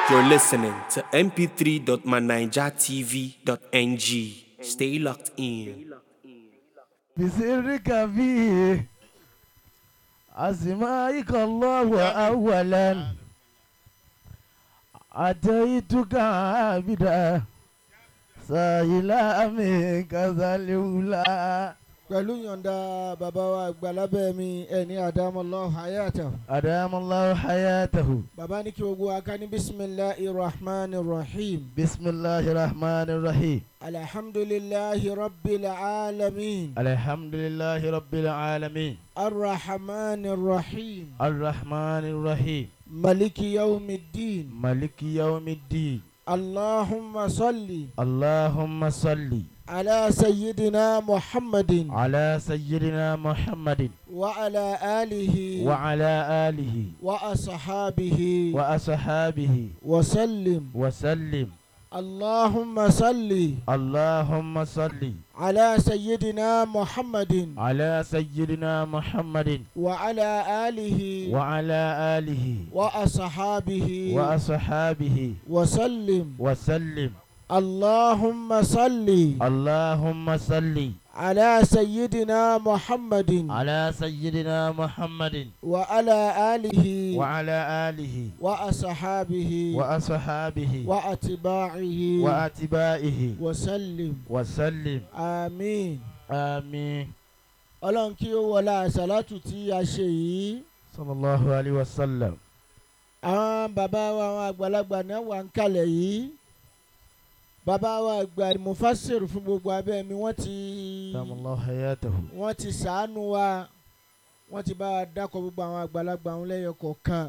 You're listening to mp3.manijatv.ng. Stay locked in. بسرك فيه أسمائك الله أولا أتيتك عابدا سائلا منك ذا الأولى pẹ̀lú yọ̀ǹda bàbá wa àgbàlábẹ́ mi ẹni àdámọ́lá hayata. أدام الله حياته. bàbá ní kí gbogbo wa ká ní bisimilahi rahman rahim. بسم الله الرحمن الرحيم. alhamdulilahi rabbil alamin. الحمد لله رب العالمين. arrahman rahim. الرحمن الرحيم. maliki yawmiddin. مالك يوم الدين. allahumma salli. اللهم صل على سيدنا محمد على سيدنا محمد وعلى آله وعلى آله وأصحابه وأصحابه وسلم. وسلم. اللهم صل اللهم صل على سيدنا محمد على سيدنا محمد وعلى آله وعلى آله وأصحابه وأصحابه وسلم. وسلم. اللهم صل اللهم صل على سيدنا محمد على سيدنا محمد وعلى آله وعلى آله وأصحابه وأصحابه وأتباعه وأتباعه وسلم. وسلم. آمين. آمين. ọlọ́run kí ó wọlá àṣàlátù tí a ṣe yìí. صلى الله عليه وسلم. àwọn bàbá wa àwọn àgbàlagbà náà wà ń kalẹ̀ yìí. bàbá wa àgbà mufassir fún gbogbo abẹ́ mi دام الله حياته. wọ́n ti ṣàánú wa wọ́n ti bá wa dákọ̀ gbogbo àwọn àgbàlagbà àwọn lẹ́yọ kọ̀ọ̀kan.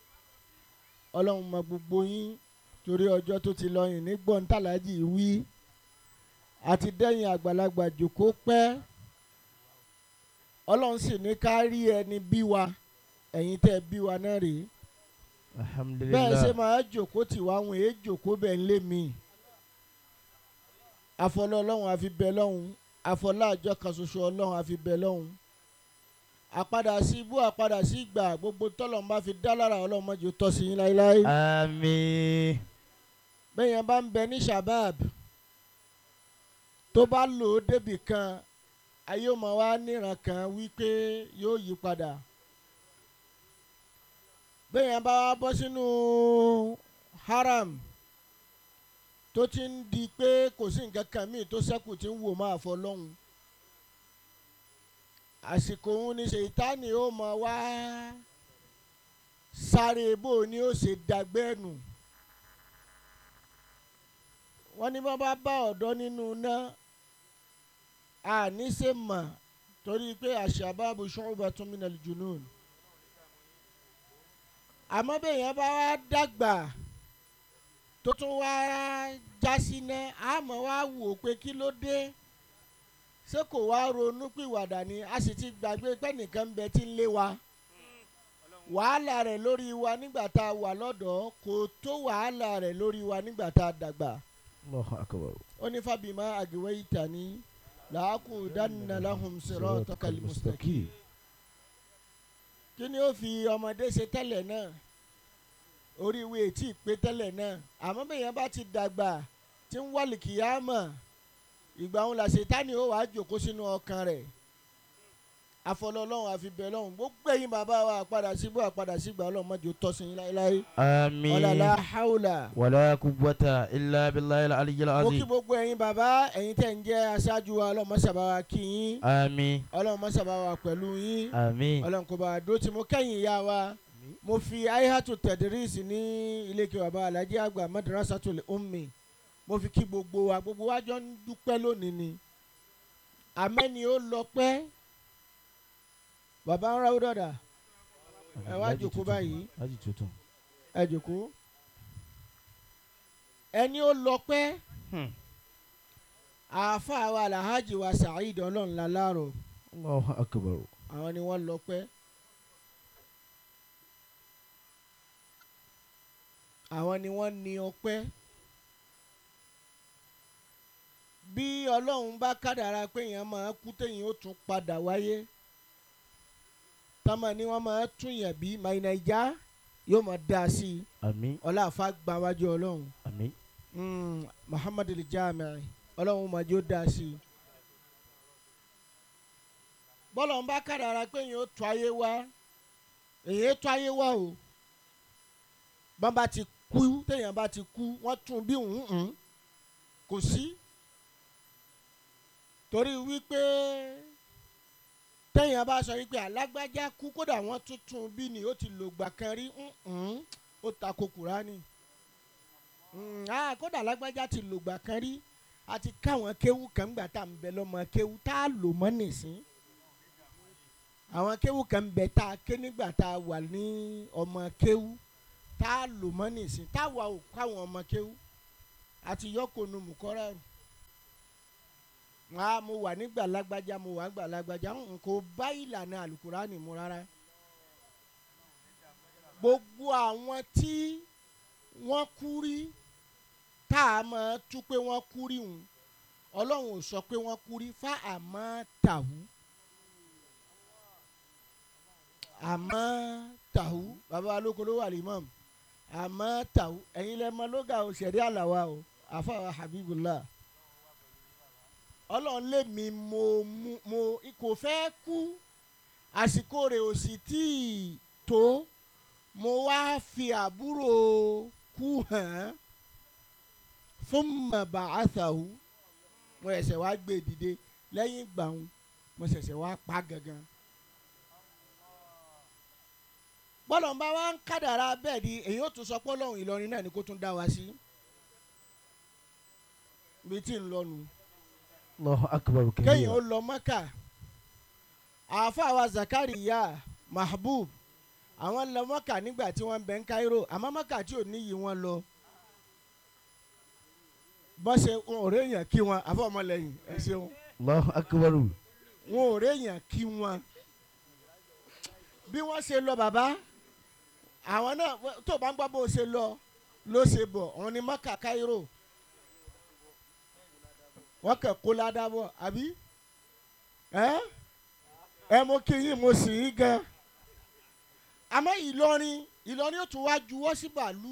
ọlọ́run mọ gbogbo yín torí ọjọ́ tó ti lọ yìn ní gbọ̀ntàlájì wí àti dẹ́yìn àgbàlagbà jòkó pẹ́. ọlọ́run sì ní ká rí ẹni bí wa ẹ̀yin tẹ́ bí wa náà rèé. الحمد bẹ́ẹ̀ ṣe لله. máa jòkó tí wàá wọn èé jòkó bẹ́ẹ̀ ń lé mi. àfọlọ́ ọlọ́run àfi bẹ lọ́hùn àfọlá àjọ kan ṣoṣo ọlọ́run àfi bẹ lọ́hùn. àpadà sí ibú àpadà sí ìgbà gbogbo tọ́lọ́run bá fi dá lára ọlọ́run mọ́jú tọ́ sí yín láéláé. آمين. bẹ́ẹ̀ yẹn bá ń bẹ ní shabab tó bá lò ó débì kan ayé ọmọ wa níran kan wípé yóò yí padà. bẹ́ẹ̀ yẹn bá wá bọ́ sínú haram tó ti ń di pé kò sí nǹkan kan míì tó ṣẹ́kù tí ń wò máa fọ lọ́hùn. àsìkò òun ni ṣèyítánì ó mọ wá sáré bó ni ó ṣe dàgbẹ́nu. wọ́n ní bá bá ọ̀dọ́ nínú náà àní ṣe mọ̀ torí pé àṣàbábù shu'batun minal junun. àmọ́ bẹ́ẹ̀ yẹn bá wá dàgbà tó tún wá jásí náà àmọ́ wá wò pé kí ló dé ṣé kò wá ronú pìwàdà ni a sì ti gbàgbé pé nìkan ń bẹ tí ń lé wa. wàhálà rẹ̀ lórí wa nígbà tá a wà lọ́dọ̀ọ́ kò tó wàhálà rẹ̀ lórí wa nígbà tá a dàgbà. الله أكبر. ó ní fábímá àgìwéyìtàní làákùdánná lahum siratakal mustaqim. kí ni ó fi ọmọdé ṣe tẹ́lẹ̀ náà orí ìwé tí ì pé tẹ́lẹ̀ náà àmọ́ bẹ́ẹ̀ yẹn bá ti dàgbà tí ń wálì kìyàmọ̀ ìgbà òun là Ṣẹ̀tánì ó wàá jòkó sínú ọkàn rẹ̀. àfọlọ́lọ́hún àfibẹ̀lọ́hún gbogbo ẹ̀yin bàbá wa àpadà síbú àpadà sígbà ọlọ́run mọ́jọ tọ́sí yín láéláé. آمين. ọ̀làlá haúlà. ولا قوة إلا بالله العلي mo kí العظيم. gbogbo ẹ̀yin bàbá ẹ̀yin tẹ̀ ń jẹ́ aṣáájú wa ọlọ́run má ṣàbá wa kí yín آمين. ọlọ́run má ṣàbá wa pẹ̀lú yín آمين. ọlọ́run kò bá a dó tí mo kẹ́yìn ìyá wa mo fi aihatu tẹ̀dírìsì ní ilé kí bàbá alájí àgbà madrasatul ummi mo fi kí gbogbo wa jọ ń dúpẹ́ lónìí ni àmẹ́ni ó lọ pẹ́ bàbá ń ráwó dọ̀dà ẹ wá jòkó báyìí Haji tuntun. ẹ jòkó ẹni ó lọ pẹ́ àáfàá wa alhaji wa Saheed ọlọ́run láàárọ̀ الله أكبر. àwọn ni wọ́n lọ pẹ́ àwọn ni wọ́n ní ọpẹ́ bí ọlọ́run bá kádàrá pé èèyàn máa kú téèyàn ó tún padà wáyé tọ́mọ ni wọ́n máa tún yàn bí my naija yóò máa dá a sí i àmín ọlá àfa gbàwájú ọlọ́run àmín Muhammad al-Jami' ọlọ́run máa jó dá a sí i. bọ́lọ̀ ń bá kádàrá pé èyàn ó tó ayé wá èyàn tó ayé wá o bọ́n bá ti kú téèyàn bá ti kú wọ́n tún bí kò sí torí wípé téèyàn bá sọ wípé alágbájá kú kódà wọ́n tuntun bí ni ó ti lògbà kan rí ó tako Kùránì kódà alágbájá ti lògbà kan rí àti káwọn kéwú kan gbà tá à ń bẹ lọ́mọ kéwú tá a lò mọ́ nìsín àwọn kéwú kan bẹ tá a ké nígbà tá a wà ní ọmọ kéwú tá a lò mọ́ nìsín tá a wà ó káwọn ọmọ kéwú àti yọkùnù mùkọ́rà mo wà nígbà lágbájá mo wà nígbà lágbájá n kò bá ìlànà àlùkùránì mu rárá gbogbo àwọn tí wọ́n kú rí tá a máa tú pé wọ́n kú rí òun ọlọ́run ò sọ pé wọ́n kú rí fá àmọ́ tàwú bàbá alóko ló wà límọ̀mù àmọ́ tàwú ẹ̀yin lẹ́mọ lóga òṣèré àlàwà o àfàwà Habibullah ọlọ́run lé mi mo kò fẹ́ kú àsìkò rẹ̀ ò sì tí ì tó mo wá fi àbúrò kú hàn fún mọ̀bà àtàwù mo ṣẹ̀ṣẹ̀ wá gbé dìde lẹ́yìn ìgbà wọn mo ṣẹ̀ṣẹ̀ wá pa gangan. bọ́lọ̀ ń bá wa ń kádàrá bẹ́ẹ̀ ni èyí ó tún sọ pé Ọlọ́run Ìlọrin náà ni kó tún dá wa sí ibi tí ń lọ́nu. Allahu akbar kéèyàn ó lọ Mọ́kà àáfàá wa Zakariya Mahbub àwọn lọ Mọ́kà nígbà tí wọ́n ń bẹ ń Cairo àmọ́ Mọ́kà tí ò níyì wọn lọ bọ́sẹ̀ wọn ò réèyàn kí wọn àfọmọlẹ́yìn ẹ ṣeun. Allahu akbar. wọn ò réèyàn kí wọn bí wọ́n ṣe lọ bàbá àwọn náà tó bá ń gbọ́ bó ṣe lọ ló ṣe bọ̀ òun ni Mọ́kà Cairo wọ́n kẹ̀ kó ládàbọ̀ àbí ẹ mo kí yín mo sì yín gan àmọ́ Ìlọrin ó tún wá juwọ́ sí bàálù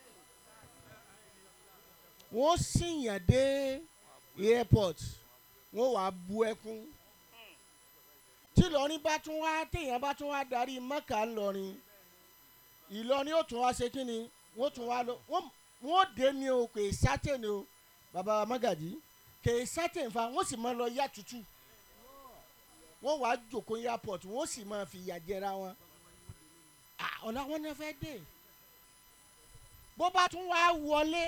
wọ́n sìyàn dé airport wọ́n wàá bu ẹkún tí Ìlọrin bá tún wá téèyàn bá tún wá darí Mọ́kà ńlọrin Ìlọrin ó tún wá ṣe kí ni wọ́n tún wá lọ wọ́n dé ní o kò sátẹ̀ ní o bàbá Mágàjí kò sátẹ̀ nfa wọ́n sì máa lọ yá tutù wọ́n wàá jòkó airport wọ́n sì máa fi ìyà jẹra wọn ọ̀la wọn náà fẹ́ dé bó bá tún wá wọlé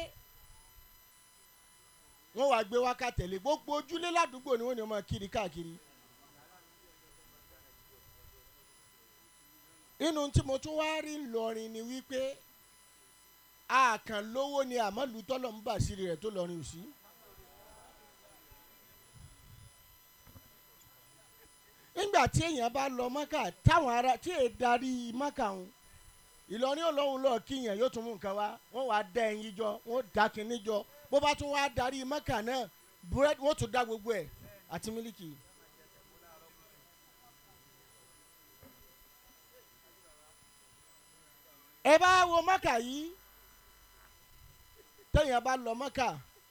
wọ́n wàá gbé wákàtẹ̀lé gbogbo ojúlé ládùúgbò ni wọ́n ní ọmọ kiri káàkiri. inú tí mo tún wá rí lọrin ni wípé àkàn lówó ni àmọ́ lùtọ́lọ̀ ń bà sí rẹ̀ tó lọrin ò sí. nígbà tí èèyàn bá lọ Mọ́kà táwọn ará tí èè darí Mọ́kà ń Ìlọrin Ọlọ́run lọ́ọ́ kíyàn yóò tún mú nǹkan wá wọ́n wá dá ẹyin jọ wọ́n dá kinní jọ bó bá tún wá darí Mọ́kà náà búrẹ́dì wọ́n tún dá gbogbo ẹ̀ àti mílíkì. ẹ bá wo Mọ́kà yìí téèyàn bá lọ Mọ́kà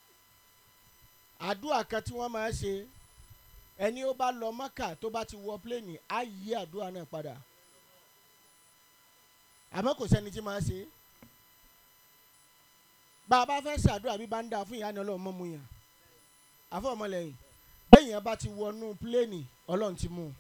àdúrà kan tí wọ́n máa ṣe ẹni ó bá lọ Mọ́kà tó bá ti wọ pléènì á yí àdúrà náà padà àmọ́ kò sẹ́ni tí máa ṣe bá a bá fẹ́ ṣàdúrà bí bá ń dà fún ìyá ni Ọlọ́run mọ́ mu yàn àfọ̀mọ́lẹ́yìn bẹ́ẹ̀yàn bá ti wọnú pléènì Ọlọ́run ti mú un.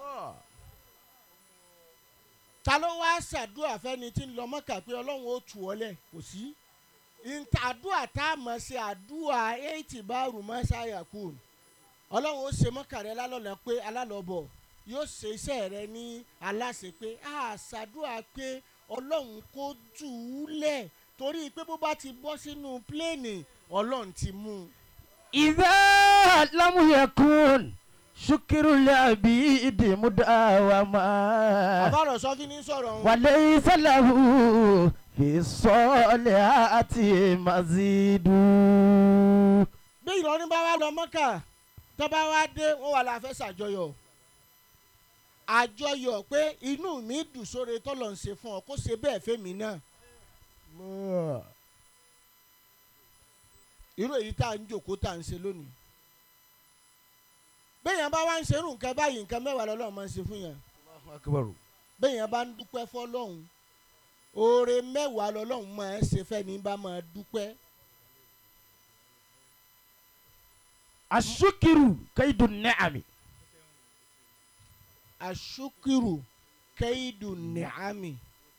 ta ló wá ṣàdúrà fẹ́ni tí ń lọ Mọ́kà pé Ọlọ́run ó tù ọ́ lẹ̀ kò sí àdúrà tá a mọ̀ ṣe àdúrà 80 báàrù mọ́ṣáyà kù Ọlọ́run ó ṣe Mọ́kà rẹ lálọ́lẹ̀ pé alálọ́bọ̀ yóò ṣe iṣẹ́ rẹ ní aláṣẹ pé ṣàdúrà pé Ọlọ́run kó jù ú lẹ̀ torí pé bó bá ti bọ́ sínú pléènì Ọlọ́run ti mú un. Idha lam yakun shukru labidi mudawama. àbárò sọ́kí ní sọ̀rọ̀ wọn. Wa laysa lahu fi salihati mazidu. bí Ìlọrin bá wá lọ Mọ́kà tó bá wá dé wọ́n wà láfẹ́ ṣàjọyọ̀ àjọyọ̀ pé inú mi dùn sóore tọ́lọ̀ ń ṣe fún ọ kó ṣe bẹ́ẹ̀ fẹ́mi náà. irú èyí tá à ń jòkó tá à ń ṣe lónìí. béèyàn bá wá ń ṣerú nǹkan báyìí nǹkan mẹ́wàá lọ́lọ́run máa ń ṣe fún yàn. béèyàn bá ń dúpẹ́ fọ́lọ́hun oore mẹ́wàá lọ́lọ́run máa ń ṣe fẹ́ni bá máa dúpẹ́. ashukiru kaidu ni'ami. ashukiru kaidu ni'ami.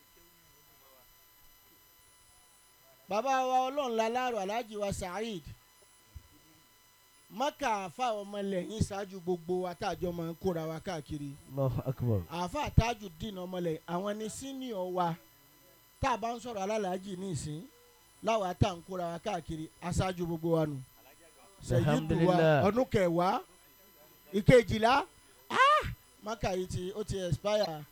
bàbá wa ọlọ́run lálárò aláàjì wa Saheed mọ́kà àfa ọmọlẹ́yìn ṣáájú gbogbo wa táàjọ máa ń kóra wa káàkiri. Allahu akbar. àfa Tajudeen ọmọlẹ́yìn àwọn ni senior wa tá a bá ń sọ̀rọ̀ alálàájì nísìn láwa tá à ń kóra wa káàkiri aṣáájú gbogbo wa nù. Sẹ̀yìdù wa ọdún kẹwàá ìkejìlá mọ́kà yìí ó ti expire.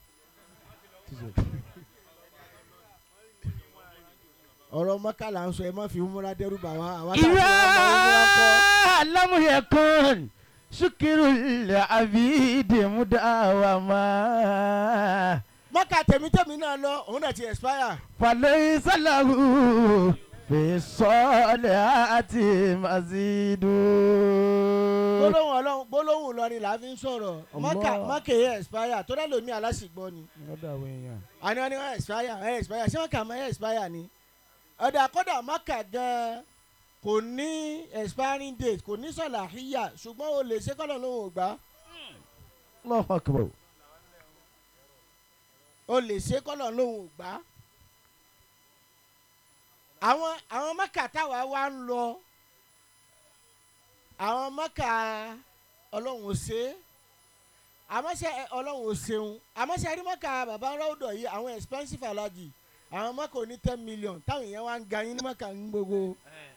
ọ̀rọ̀ mọ́kà là ń sọ ẹ má fi múra dẹ́rù bà wá. ìyá alámúyẹ̀kùn ṣùkìrù ilẹ̀ àbídì múdáwàmá. mọ́kà tèmítèmí náà lọ òun náà ti expire. falẹ̀ sálàhù fi sọ́ọ̀lẹ̀ àti màzídù. gbólóhùn Ìlọrin là á fi ń sọ̀rọ̀ mọ́kà yẹ expire tó dá lómi aláṣìgbọ́ ni. àní wọn ni wọn expire ṣé mọ́kà máa expire ni. ọ̀dà kọ́dà mọ́kà gan-an kò ní expiring date kò ní sọ̀làhíyà ṣùgbọ́n o lè ṣe kọ́lọ̀ lóhùn ògbà. Allahu akbar. o lè ṣe kọ́lọ̀ lóhùn ògbà. àwọn mọ́kà táwa wá ń lọ àwọn mọ́kà ọlọ́run ò ṣe é àmọ́ṣẹ́ ọlọ́run ò ṣeun àmọ́ṣẹ́ rí mọ́kà bàbá rọ́ọ̀dọ̀ yìí àwọn expensive alájì àwọn mọ́kà ò ní 10 million táwọn èèyàn wá ń ga yín ní mọ́kà ń gbogbo.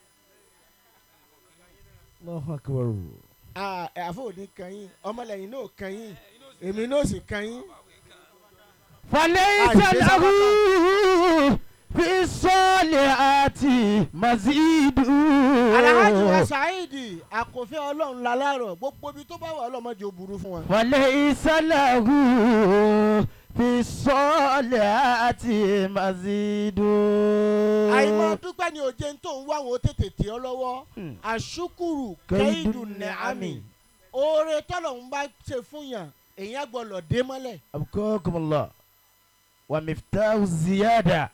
Allahu akbar. àfọ òní kan yín ọmọlẹ́yìn náà kan yín èmi náà sì kan yín. falẹ̀ ìṣẹ̀lẹ̀ fi sọ́ọ̀lẹ̀ àti mazidu. Alhaji wa Saheed àkọ́fẹ́ ọlọ́run lálárọ̀ gbogbo ibi tó bá wà ọlọ́mọdé ò burú fún wa. falẹ̀ ìṣẹ̀lẹ̀ fi sọ́ọ̀lẹ̀ àti mazidu. àìmọ̀ dúpẹ́ ni òjé tó ń wá àwọn tètè tì ọ́ lọ́wọ́ àṣùkùrù kẹ́hìndù nẹ̀ámì oore tọ́lọ̀ ń bá ṣe fún yàn èèyàn gbọ́dọ̀ dé mọ́lẹ̀. abukọ́kùnmọ́lá wa miftahu ziyada.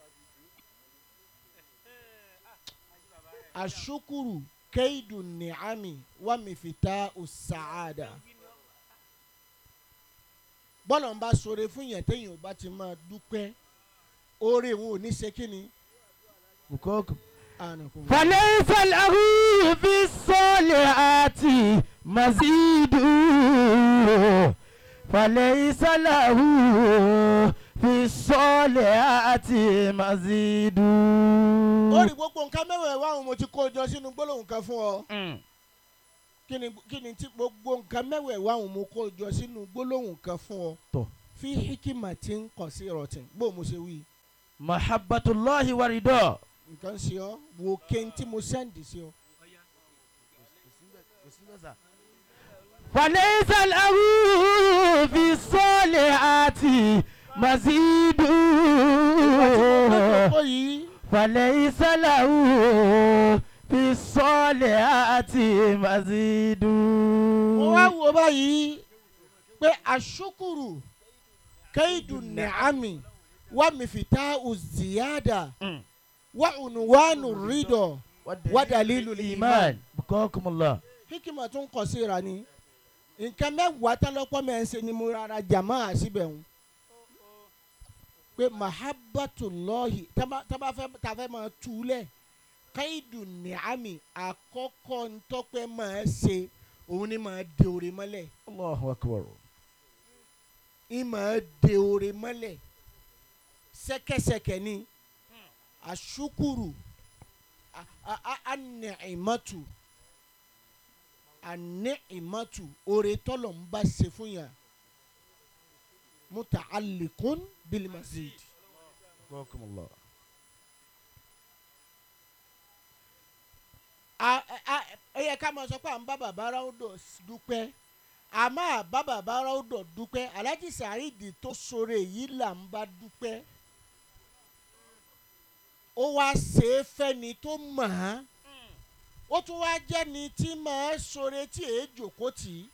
àṣùkùrù kẹ́hìndù nẹ̀ámì wa miftahu sàádà. bọ́lọ̀ ń bá ṣoore fún yàn téèyàn ò bá ti máa dúpẹ́ oore òun ò ní ṣe kí ni. فليس له في الصالحات مزيد فليس له في الصالحات مزيد. ó rí gbogbo nǹkan mẹ́wàá wá àwọn mo ti kó jọ sínú gbólóhùn kan fún ọ. kí ni tí gbogbo nǹkan mẹ́wàá wá àwọn mo kó jọ sínú gbólóhùn kan fún ọ. fi hikimatin qasiratin bó mo ṣe wí. mahabbatullahi wa ridha. nǹkan ṣe ọ wo kéntì mo sẹ́ǹdì sí ọ. فليس له في الصالحات مزيد فليس له في الصالحات مزيد. mo wá wo báyìí pé àṣùkùrù kaidu nẹ̀ámì wà mìfìtá uziyada. وعنوان الرضا ودليل الإيمان. بكاكم الله. hikima tún kọ sí ra ni nǹkan mẹ́wàá tálọ́pọ̀ mẹ́sẹ̀ ni mo rárá jàmáà síbẹ̀ ń pé mahabbatullahi tafẹ́ máa túlẹ̀ kaidu ni'ami àkọ́kọ́ ntọ́pẹ́ máa ṣe òun ni máa de oore mọ́lẹ̀. Allahu akbar. máa de oore mọ́lẹ̀ ṣẹ́kẹ́ṣẹkẹ̀ ni. Ashukuru an-ni'matu oore tọ́lọ̀ ń bá ṣe fún yàn muta'alliqun bil mazid. ẹ yẹ ká máa sọ pé à ń bá bàbá Ráúdọ̀ dúpẹ́ àmọ́ bàbá bára ó dọ̀ dúpẹ́ Alhaji Saheed tó sore yìí là ń bá dúpẹ́ ó wá ṣe é fẹ́ni tó mọ̀ án ó tún wá jẹ́ ni tí máa sore tí èé jòkó tì í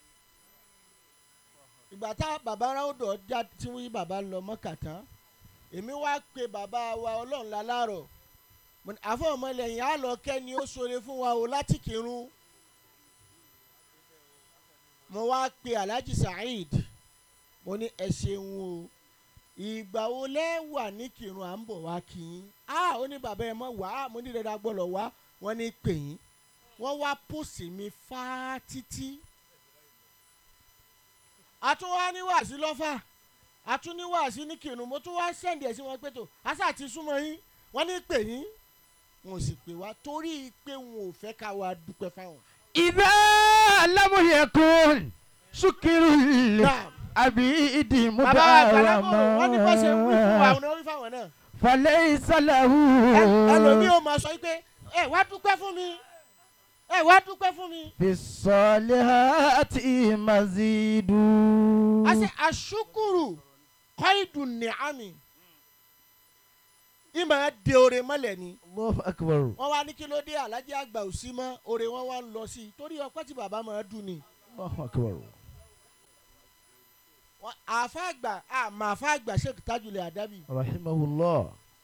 ìgbà tá bàbá ráúdọ̀ já tí wọ́n bàbá lọ Mọ́kà tán èmi wá pe bàbá wa Ọlọ́run lálárọ̀ àfọ̀ ọmọlẹ́yìn á lọ kẹ́ni ó sore fún wa o láti kírun mo wá pe Alhaji Saheed mo ní ẹ ṣeun o ìgbà wo lẹ́ wà ní kírun à ń bọ̀ wá kí yín ó ní bàbá ẹ mọ̀ wá mo ní dandan gbọ́dọ̀ wá wọ́n ní pè yín wọ́n wá pòsì mi fá títí àtúnwá ní wàásí lọ́fà àtúní wàásí ní kírun mo tún wá sẹ́ndì ẹ̀ sí wọn pé tó àṣà ti súnmọ́ yín wọ́n ní pè yín wọn ò sì pè wá torí pé wọn ò fẹ́ ká wa dúpẹ́ fáwọn. إذا لم يكن شكر العبيد مداوما فليس له ẹlòmíì ó máa sọ pé ẹ wá dúpẹ́ fún mi ẹ wá dúpẹ́ fún mi. في الصالحات مزيد. àṣẹ àṣùkùrù kọ́ìdù nìámi ìmọ̀ de oore mọ́lẹ̀ ni. Allahu Akbar. wọ́n wá ní kí ló dé Alhaji àgbà ò sí mọ́ oore wọn wá ń lọ sí i torí ọpẹ́ tí bàbá máa dùn ni. Allahu Akbar. àfa àgbà àmọ́ àfa àgbà Sheikh Tajul Adabi. Rahimahullah.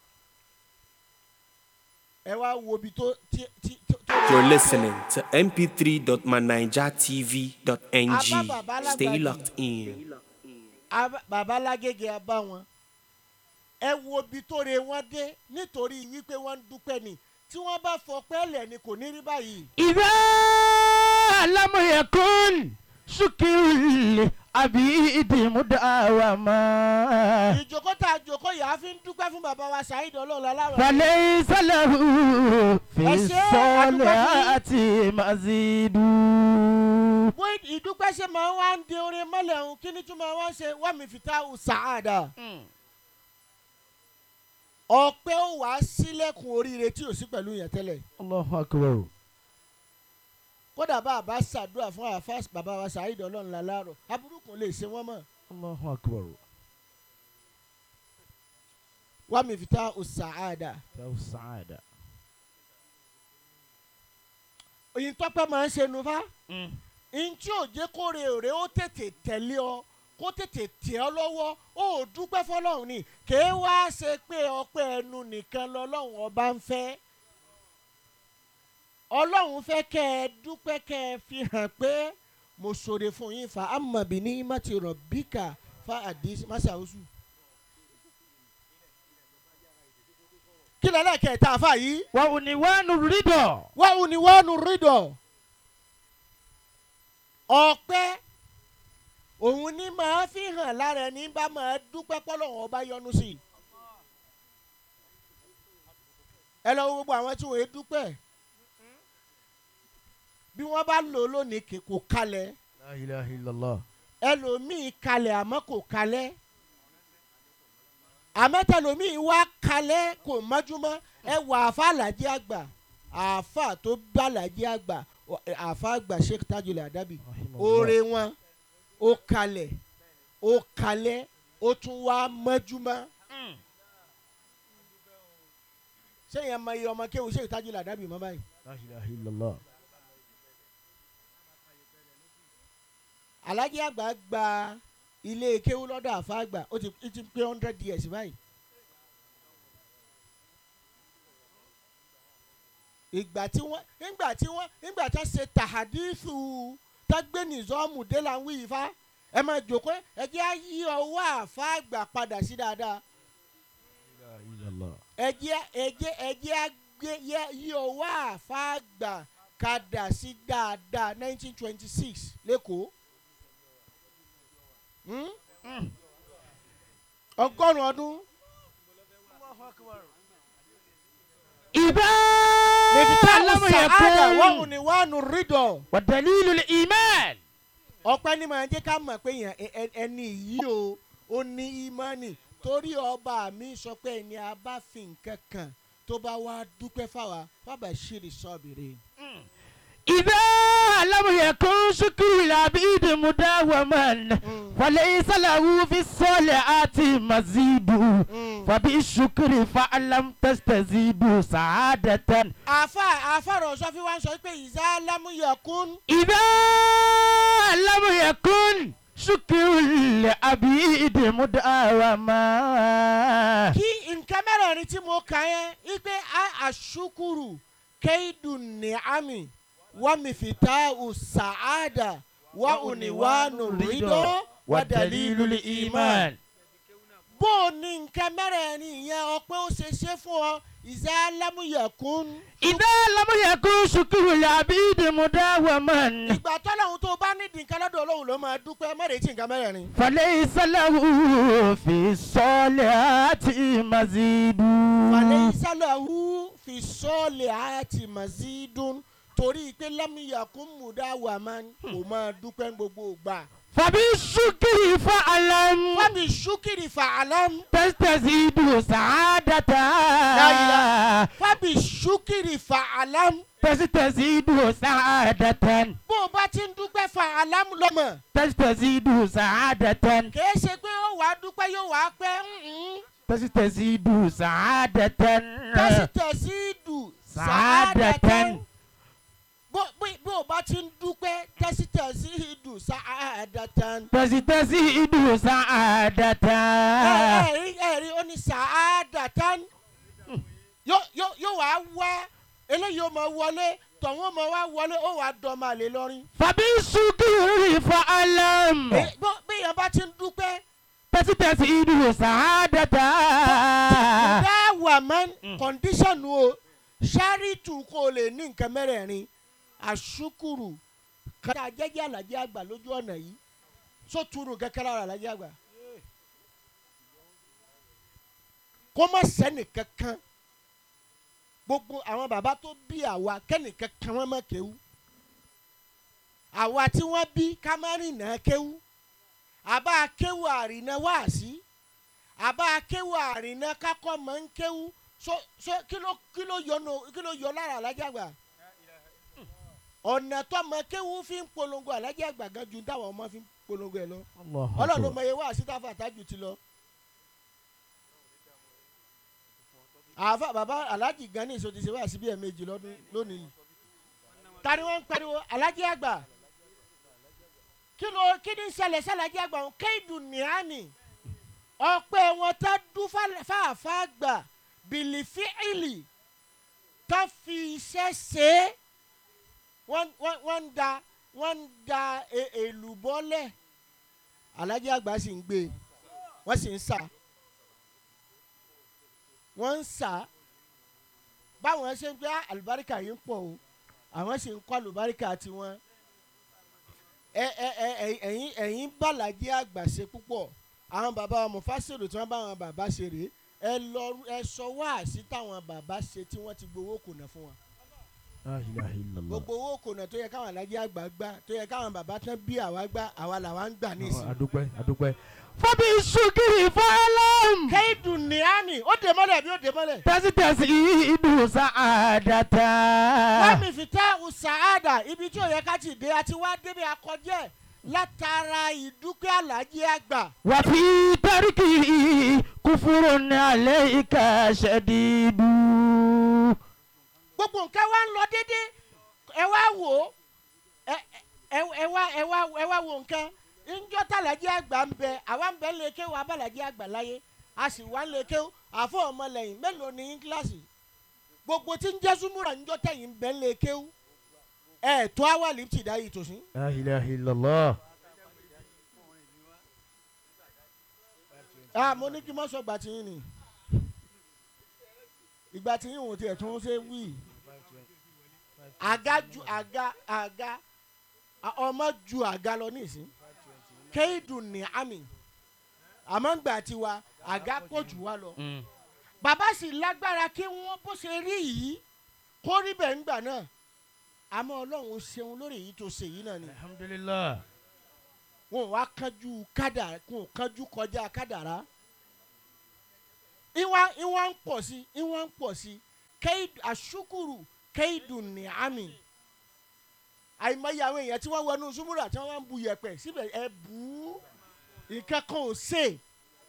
ẹ wá wo ibi tó. You're listening to mp3.manijatv.ng. Stay locked in. bàbá lágége abá wọn. ẹ wo ibi tó re wọn dé nítorí wípé wọ́n ń dúpẹ́ ni tí wọ́n bá fọpẹ́ lẹ̀ ni kò ní rí báyìí. إذا لم يكن شكر العبيد مداوما ìjókòó tá a jókòó yìí a fi ń dúpẹ́ fún bàbá wa Saheed Ọlọ́run aláwọ̀. فليس له في الصالحات مزيد. bó ìdúpẹ́ ṣe máa ń wá ń de orin mọ́lẹ̀ ọ̀hún kí ni tún máa wá ń ṣe wá mi fìtá sàádà. ọpẹ́ ó wá sílẹ̀kùn oríire tí ò sí pẹ̀lú yẹn tẹ́lẹ̀. Allahu Akbar. kódà bá a bá ṣàdúrà fún àfáàsì bàbá wa Saheed Ọlọ́run lálárọ̀ aburú kan lè ṣe wọ́n mọ̀. Allahu Akbar. wá mi fìtá sàádà. Sa'ada. òyìn tọ́pẹ́ máa ń ṣe nu fa. ntí òjé kórè òré ó tètè tẹ̀lé ọ kó tètè tẹ̀ ọ́ lọ́wọ́ ó dúpẹ́ fọlọ́run ni kèé wá ṣe pé ọpẹ́ ẹnu nìkan lọ́lọ́run ọba ń fẹ́. ọlọ́run fẹ́ kẹ́ ẹ dúpẹ́ kẹ́ ẹ fi hàn pé mo ṣoore fún yín fa amabi ní mati rọ̀bíkà fa àdìs masausu. kí lẹ́lẹ́ kẹta àfa yìí. وعنوان الرضا. wá uniwọ́nù rídọ̀. ọpẹ́ òun ní máa fi hàn lára ẹni bá máa dúpẹ́ pọ́lọ́run ọba yọ́nú sí i. ẹ lọ wo gbogbo àwọn tí wọ́n dúpẹ́ bí wọ́n bá lò ó lónìí kò kalẹ̀. La ilaha illallah. ẹlòmíì kalẹ̀ àmọ́ kò kalẹ̀ àmọ́tẹlòmíì wá kalẹ̀ kò mọ́júmọ́ ẹ wà àfa Alhaji àgbà àfa tó bá Alhaji àgbà àfa àgbà Sheikh Tajul Adabi oore wọn ó kalẹ̀ ó tún wá mọ́júmọ́. sẹ́yìn ẹ̀ mọ iye ọmọ kéwù Sheikh Tajul Adabi mọ́ báyìí. La ilaha illallah. Alhaji àgbà gba ilé kéwú lọ́dọ̀ àfa àgbà ó ti pé 100 years báyìí. nígbà tí wọ́n ṣe tàhádìsù tágbé nìzọ́ọ̀mù déláwí ifá ẹ máa jòkó ẹ jẹ́ á yí ọwọ́ àfa àgbà padà sí dáadáa. ẹ jẹ́ á yí ọwọ́ àfa àgbà padà sí dáadáa 1926 lẹ́kọ̀ọ́. ọgọ́rùn-ún ọdún. إذا لم sàádà wọ́n يكن ní wọ́n rídọ̀. ودليل الإيمان. ọpẹ́ ní máa jẹ́ ká mọ̀ pé ẹni yìí ó ní ìmánì torí ọba mi sọ pé ẹni a bá fi nǹkan kan tó bá wá dúpẹ́ fáwa fábà ṣírí sọ́ọ̀bìrì. إذا لم يكن شكر العبيد مداوما فليس له في الصالحات مزيد فبالشكر فلم تستزيد سعادة. àfa rọ̀ṣọ́fí wa ń sọ pé ìzá lámúyẹ̀kún. إذا لم يكن شكر العبيد مداوما. kí nǹkan mẹ́rẹ̀ẹ̀rin tí mo kà yẹn ipe àṣukuru kéidùn ní àmì wà mí fìtá ṣàádà wà òníwánu rídọ́ wà dalilu iman. bó o ní nǹkan mẹ́rẹ̀ẹ̀rin yẹn ọpẹ́ ó ṣe fún ọ ìzá lámúyẹ̀kún. إذا لم يكن شكر العبيد مداوما ìgbà tọ́lọ́hún tó bá nídìí nǹkan lọ́dọ̀ Ọlọ́hun ló máa dúpẹ́ mẹ́rẹ̀ẹ́tì nǹkan mẹ́rẹ̀ẹ̀rin. فليس له في الصالحات مزيد. فليس له في الصالحات مزيد torí pé lámúyẹ̀kún mudawaman kò máa dúpẹ́ gbogbo ìgbà. فبالشكر فعلم فبالشكر فعلم تستزيد سعادة. فبالشكر فعلم تستزيد سعادة. bó o bá ti ń dúpẹ́ fa'alam lọ́mọ. تستزيد سعادة. kìí ṣe pé ó wàá dúpẹ́ yóò wàá pẹ́. تستزيد سعادة. tẹ́sítẹ́sídù sàádàtàn. bó o bá ti ń dúpẹ́ tẹ́sítẹ́sídù sàádàtàn. تستزيد سعادة. ẹ̀rí ó ní sàádàtàn. yóò wá eléyìí ó máa wọlé tọ̀hún ó máa wá wọlé ó wàá dọ́mọ àlè lọ́rin. فبالشكر فعلم bí èèyàn bá ti ń dúpẹ́. تستزيد سعادة. mudawaman condition o ṣáàrìtù kò lè ní nǹkan mẹ́rẹ̀ẹ̀rin àṣùkùrù kàtà jẹ́jẹ́ àlàjì àgbà lójú ọ̀nà yìí sótúrù kẹ́kẹ́rẹ́ ara àlàjì àgbà kó má sẹ́nì kankan gbogbo àwọn bàbá tó bí àwa kẹ́nì kankan wọ́n má kéwú àwa tí wọ́n bí ká má rìnà kéwú àbá kéwú àrìnà wáàsí àbá kéwú àrìnà kákọ́ mọ́ ń kéwú so kí ló yọ lára àlàjì àgbà ọ̀nà tó mọ kéwú fi ń polongo àlàjì àgbà gan ju táwọn ọmọ fi ń polongo ẹ̀ lọ ọlọ́run ló mọ iye wáàsí táfà tájù ti lọ. àfa bàbá alájì gan ní ìsòtì ṣe wáàsí bí ẹ̀ẹ̀mejì lọ́dún lónìí yìí ta ni wọ́n ń pariwo àlàjì àgbà kí ni ṣẹlẹ̀ ṣàlàjì àgbà wọn kéèdù nìhánì ọpẹ́ wọn tá dún fáàfáà gbà bìlìfíìlì tó fi iṣẹ́ ṣe é wọ́n ń da èlùbọ́lẹ̀ àlàjì àgbà sì ń gbé wọ́n sì ń sà wọ́n ń sà báwọn ṣe ń gbé àlùbáríkà yìí ń pọ̀ o àwọn sì ń kọ́ àlùbáríkà tiwọn ẹ̀yin bàlàjì àgbà ṣe púpọ̀ àwọn bàbá wa mufasiru tí wọ́n bá wọn bàbá ṣe rèé ẹ sọ wáàsí táwọn bàbá ṣe tí wọ́n ti gbowó kùnà fún wa gbogbo owó kùnà tó yẹ káwọn alájẹ àgbà gbà tó yẹ káwọn bàbá tán bí àwa gbà àwa làwa ń gbà nísìnyí. adúpẹ́. فبالشكر فعلم kéèdù nìyànì ó dè mọ́lẹ̀ bí ó dè mọ́lẹ̀. تستزيد سعادة. wọ́n mi fi tẹ́ ṣàádà ibi tí ò yẹ ká ti dé àti wá débi akọjẹ́ látara ìdúpẹ́ alájẹ àgbà. وفي تركه كفر عليك شديد. gbogbo nǹkan wa ń lọ dédé ẹ wá wò ó ẹ wá wò nǹkan njọ́ tàlàjì àgbà ń bẹ àwa ń bẹ lè kéwù abàlàjì àgbà láyé a sì wá lè kéwù àfọ ọmọlẹ́yìn mélòó ní yín kíláàsì gbogbo tí ń jẹ́ súnmúra njọ́ tẹ̀yìn ń bẹ lè kéwù ẹ̀ tó àwa lè ti dá yìí tòsí. La ilaha illallah. mo ní kí n má sọ ìgbà tí yín ni ìgbà tí yín wò tiẹ̀ tún ṣe wí àga ju àga ọmọ ju àga lọ nísìn kéèdù ní àmì àmọ́ ń gbà tiwa àga pọ̀ jù wá lọ bàbá sì lágbára kí wọ́n bó ṣe rí yìí kó rí bẹ́ẹ̀ ńgbà náà àmọ́ ọlọ́run ṣeun lórí èyí tó ṣe yìí náà ni. alhamdulillah. wọn wá kánjú kádàrá wọn ò kánjú kọjá kádàrá ìwọ̀n ń pọ̀ sí ìwọ̀n ń pọ̀ sí kéèdù àṣùkùrù kéèdù ní àmì àìmọye àwọn èèyàn tí wọ́n wọnú súnmúrà tí wọ́n wá ń bu yẹ̀pẹ̀ síbẹ̀ ẹ bù ú nǹkan kan ò ṣe.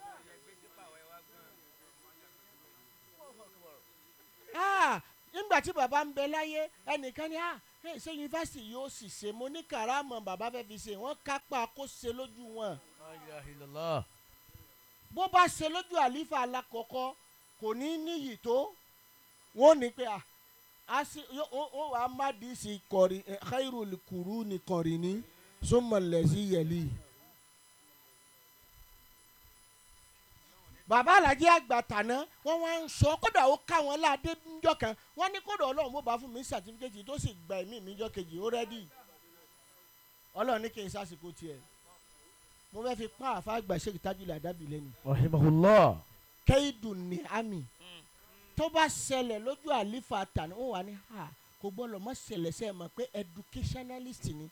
Nígbà tí bàbá ń bẹ láyé ẹnìkan ní ṣé yunifásitì yóò sì ṣe mo ní kàrámọ̀ bàbá fẹ́ fi ṣe wọ́n kápá kó ṣe lójú wọn. Bó bá ṣe lójú àlífà alákọ̀ọ́kọ́ kò ní níyì tó wọ́n ní pé ó wàá má di sí kọ̀rí khairul quruni qarini summa allazi yali. Bàbá Àlàjí àgbà tàná wọ́n wá ń sọ kódà ó ká wọn láàdé níjọ́ kan wọ́n ní kódà Ọlọ́run mo bá fún mi sàtífíkẹ́tì tó sì gba ẹ̀mí mi níjọ́ kejì ó rẹ́dì. Ọlọ́run ní kí n sásìkò tiẹ̀ mo fẹ́ fi pán àfa àgbà Sheikh Tajul Adabi lẹ́nu. rahimahullah. Kaidun ni àmì tó bá ṣẹlẹ̀ lójú àlífà tàná ó wà ní kò gbọ́dọ̀ mọ́ ṣẹlẹ̀ sẹ́ẹ̀ mọ̀ pé educationalist ni.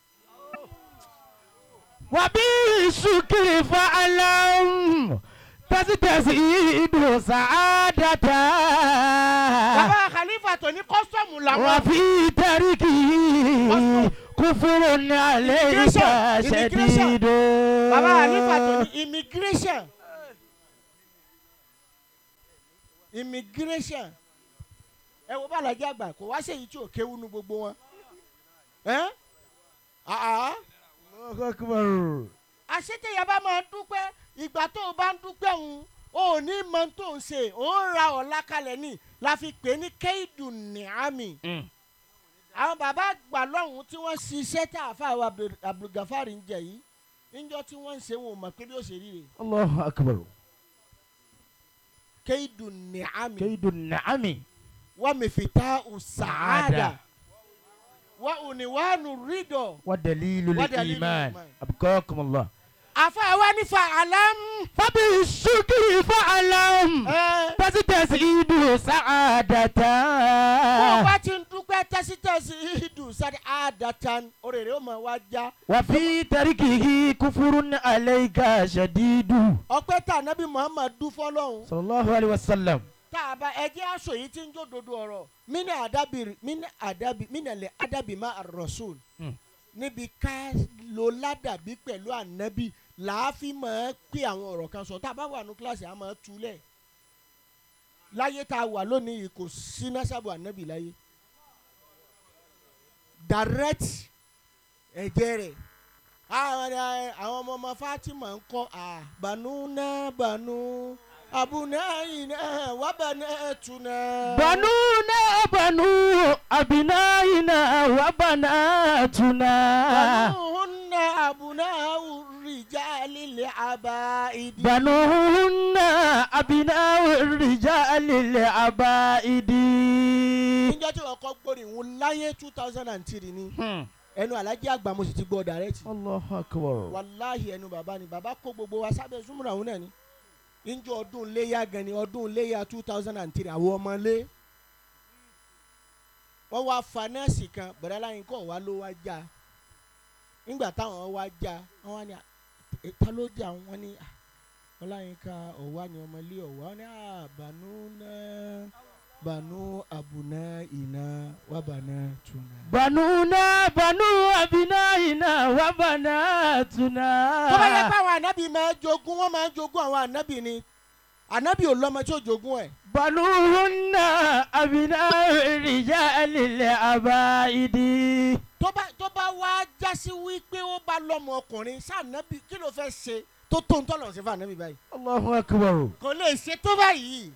wàbí ṣùkìrì fa alam tẹ́sítẹ́sí ìdùn sàádàtà. Bàbá Khalifa tó ní kọ́sọ̀mù làwọn. wà fi tẹ́ríkì kúfúrú ní alẹ́ ìgbà ṣẹ́dídò. Bàbá Khalifa tó ní immigration. Ẹ wo bá Àlàjí àgbà kò wá ṣèyí tí ò kéwú nu gbogbo wọn. Àṣetẹ̀yà bá máa dúpẹ́ ìgbà tó o bá ń dúpẹ́ òun ò ní mọ tó ń ṣe ò ń ra ọ̀la kalẹ̀ ní la fi pè ní Kaidun Ni'ami. Àwọn bàbá àgbà lọ́hùn tí wọ́n ṣiṣẹ́ tá a fà wá Abdulgafari ń jẹ yìí níjọ́ tí wọ́n ń ṣe wọn ò mọ̀ pé bí ó ṣe rí rè. Allahu akbar. Kaidun Ni'ami. Kaidun Ni'ami. Wa mifta'u sa'ada. Wa unwanu ridha. Wa dalilul iman. Abqakumullah. Àfa wa ní fa alam. Fabi ṣùkìrì fa alam. Tẹ́sítẹ́sí ìdùn sàádàtà. Bó o bá ti ń dúpẹ́ tẹ́sítẹ́sí ìdùn sàádàtà òrèrè ó máa wá já. Wà fi tarikihi kufurun alayka shadidu. Ọpẹ́ tá Ànábì Muhammad dú fọ́lọ́hun. Sallallahu alayhi wa sallam. Tá a bá ẹjẹ́ aṣọ yìí ti ń jó dodo ọ̀rọ̀ mínàlẹ̀ adabi má ar-rasul. Níbi ká lo ládàbí pẹ̀lú ànábì làáfin máa pé àwọn ọ̀rọ̀ kan sọ tá a bá wà ní kíláàsì a máa túlẹ̀. Láyé tá a wà lónìí yìí kò sí náṣàbù ànábì láyé. Direct ẹ̀jẹ̀ rẹ̀ àwọn ọmọ Fatima ń kọ́ banu abunayina wa banatuna. Banu abinayina wa banatuna. Banuhunna abunau rijalil abaidi. Banuhunna abinau rijalil abaidi. Níjọ́ tí wọ́n kọ́ gbórí ìhun láyé 2003 ni. Ẹnu Àlàjí àgbà mo sì ti gbọ́ direct. Allahu akbar. Wàláhì ẹnu bàbá ni bàbá kó gbogbo wa sábẹ́ súnmùrà òun náà ni. Níjọ́ ọdún léyà gan ni ọdún léyà 2003 àwọn ọmọ lé. Wọ́n wá fa nẹ́ẹ̀sì kan bẹ̀rẹ̀ láyìn kọ́ wa ló wá já. Nígbà táwọn wá já wọ́n wá ní ta ló jà wọ́n ní ọláyin ká ọ̀wá ni ọmọ ilé ọ̀wá wọ́n ní banu abuna ina wa banatuna. Banu abina ina wa banatuna. Tó bá yẹ pé àwọn ànábì máa jogún wọ́n máa jogún àwọn ànábì ni ànábì ò lọ́mọ tí ó jogún ẹ̀. Banuhunna abina rijalil abaidi. Tó bá wá jásí wípé ó bá lọ́mọ ọkùnrin sànábì kí ló fẹ́ ṣe tó tó ń tọ́lọ̀ sí fún ànábì báyìí. Allahu akbar. Kò lè ṣe tó báyìí.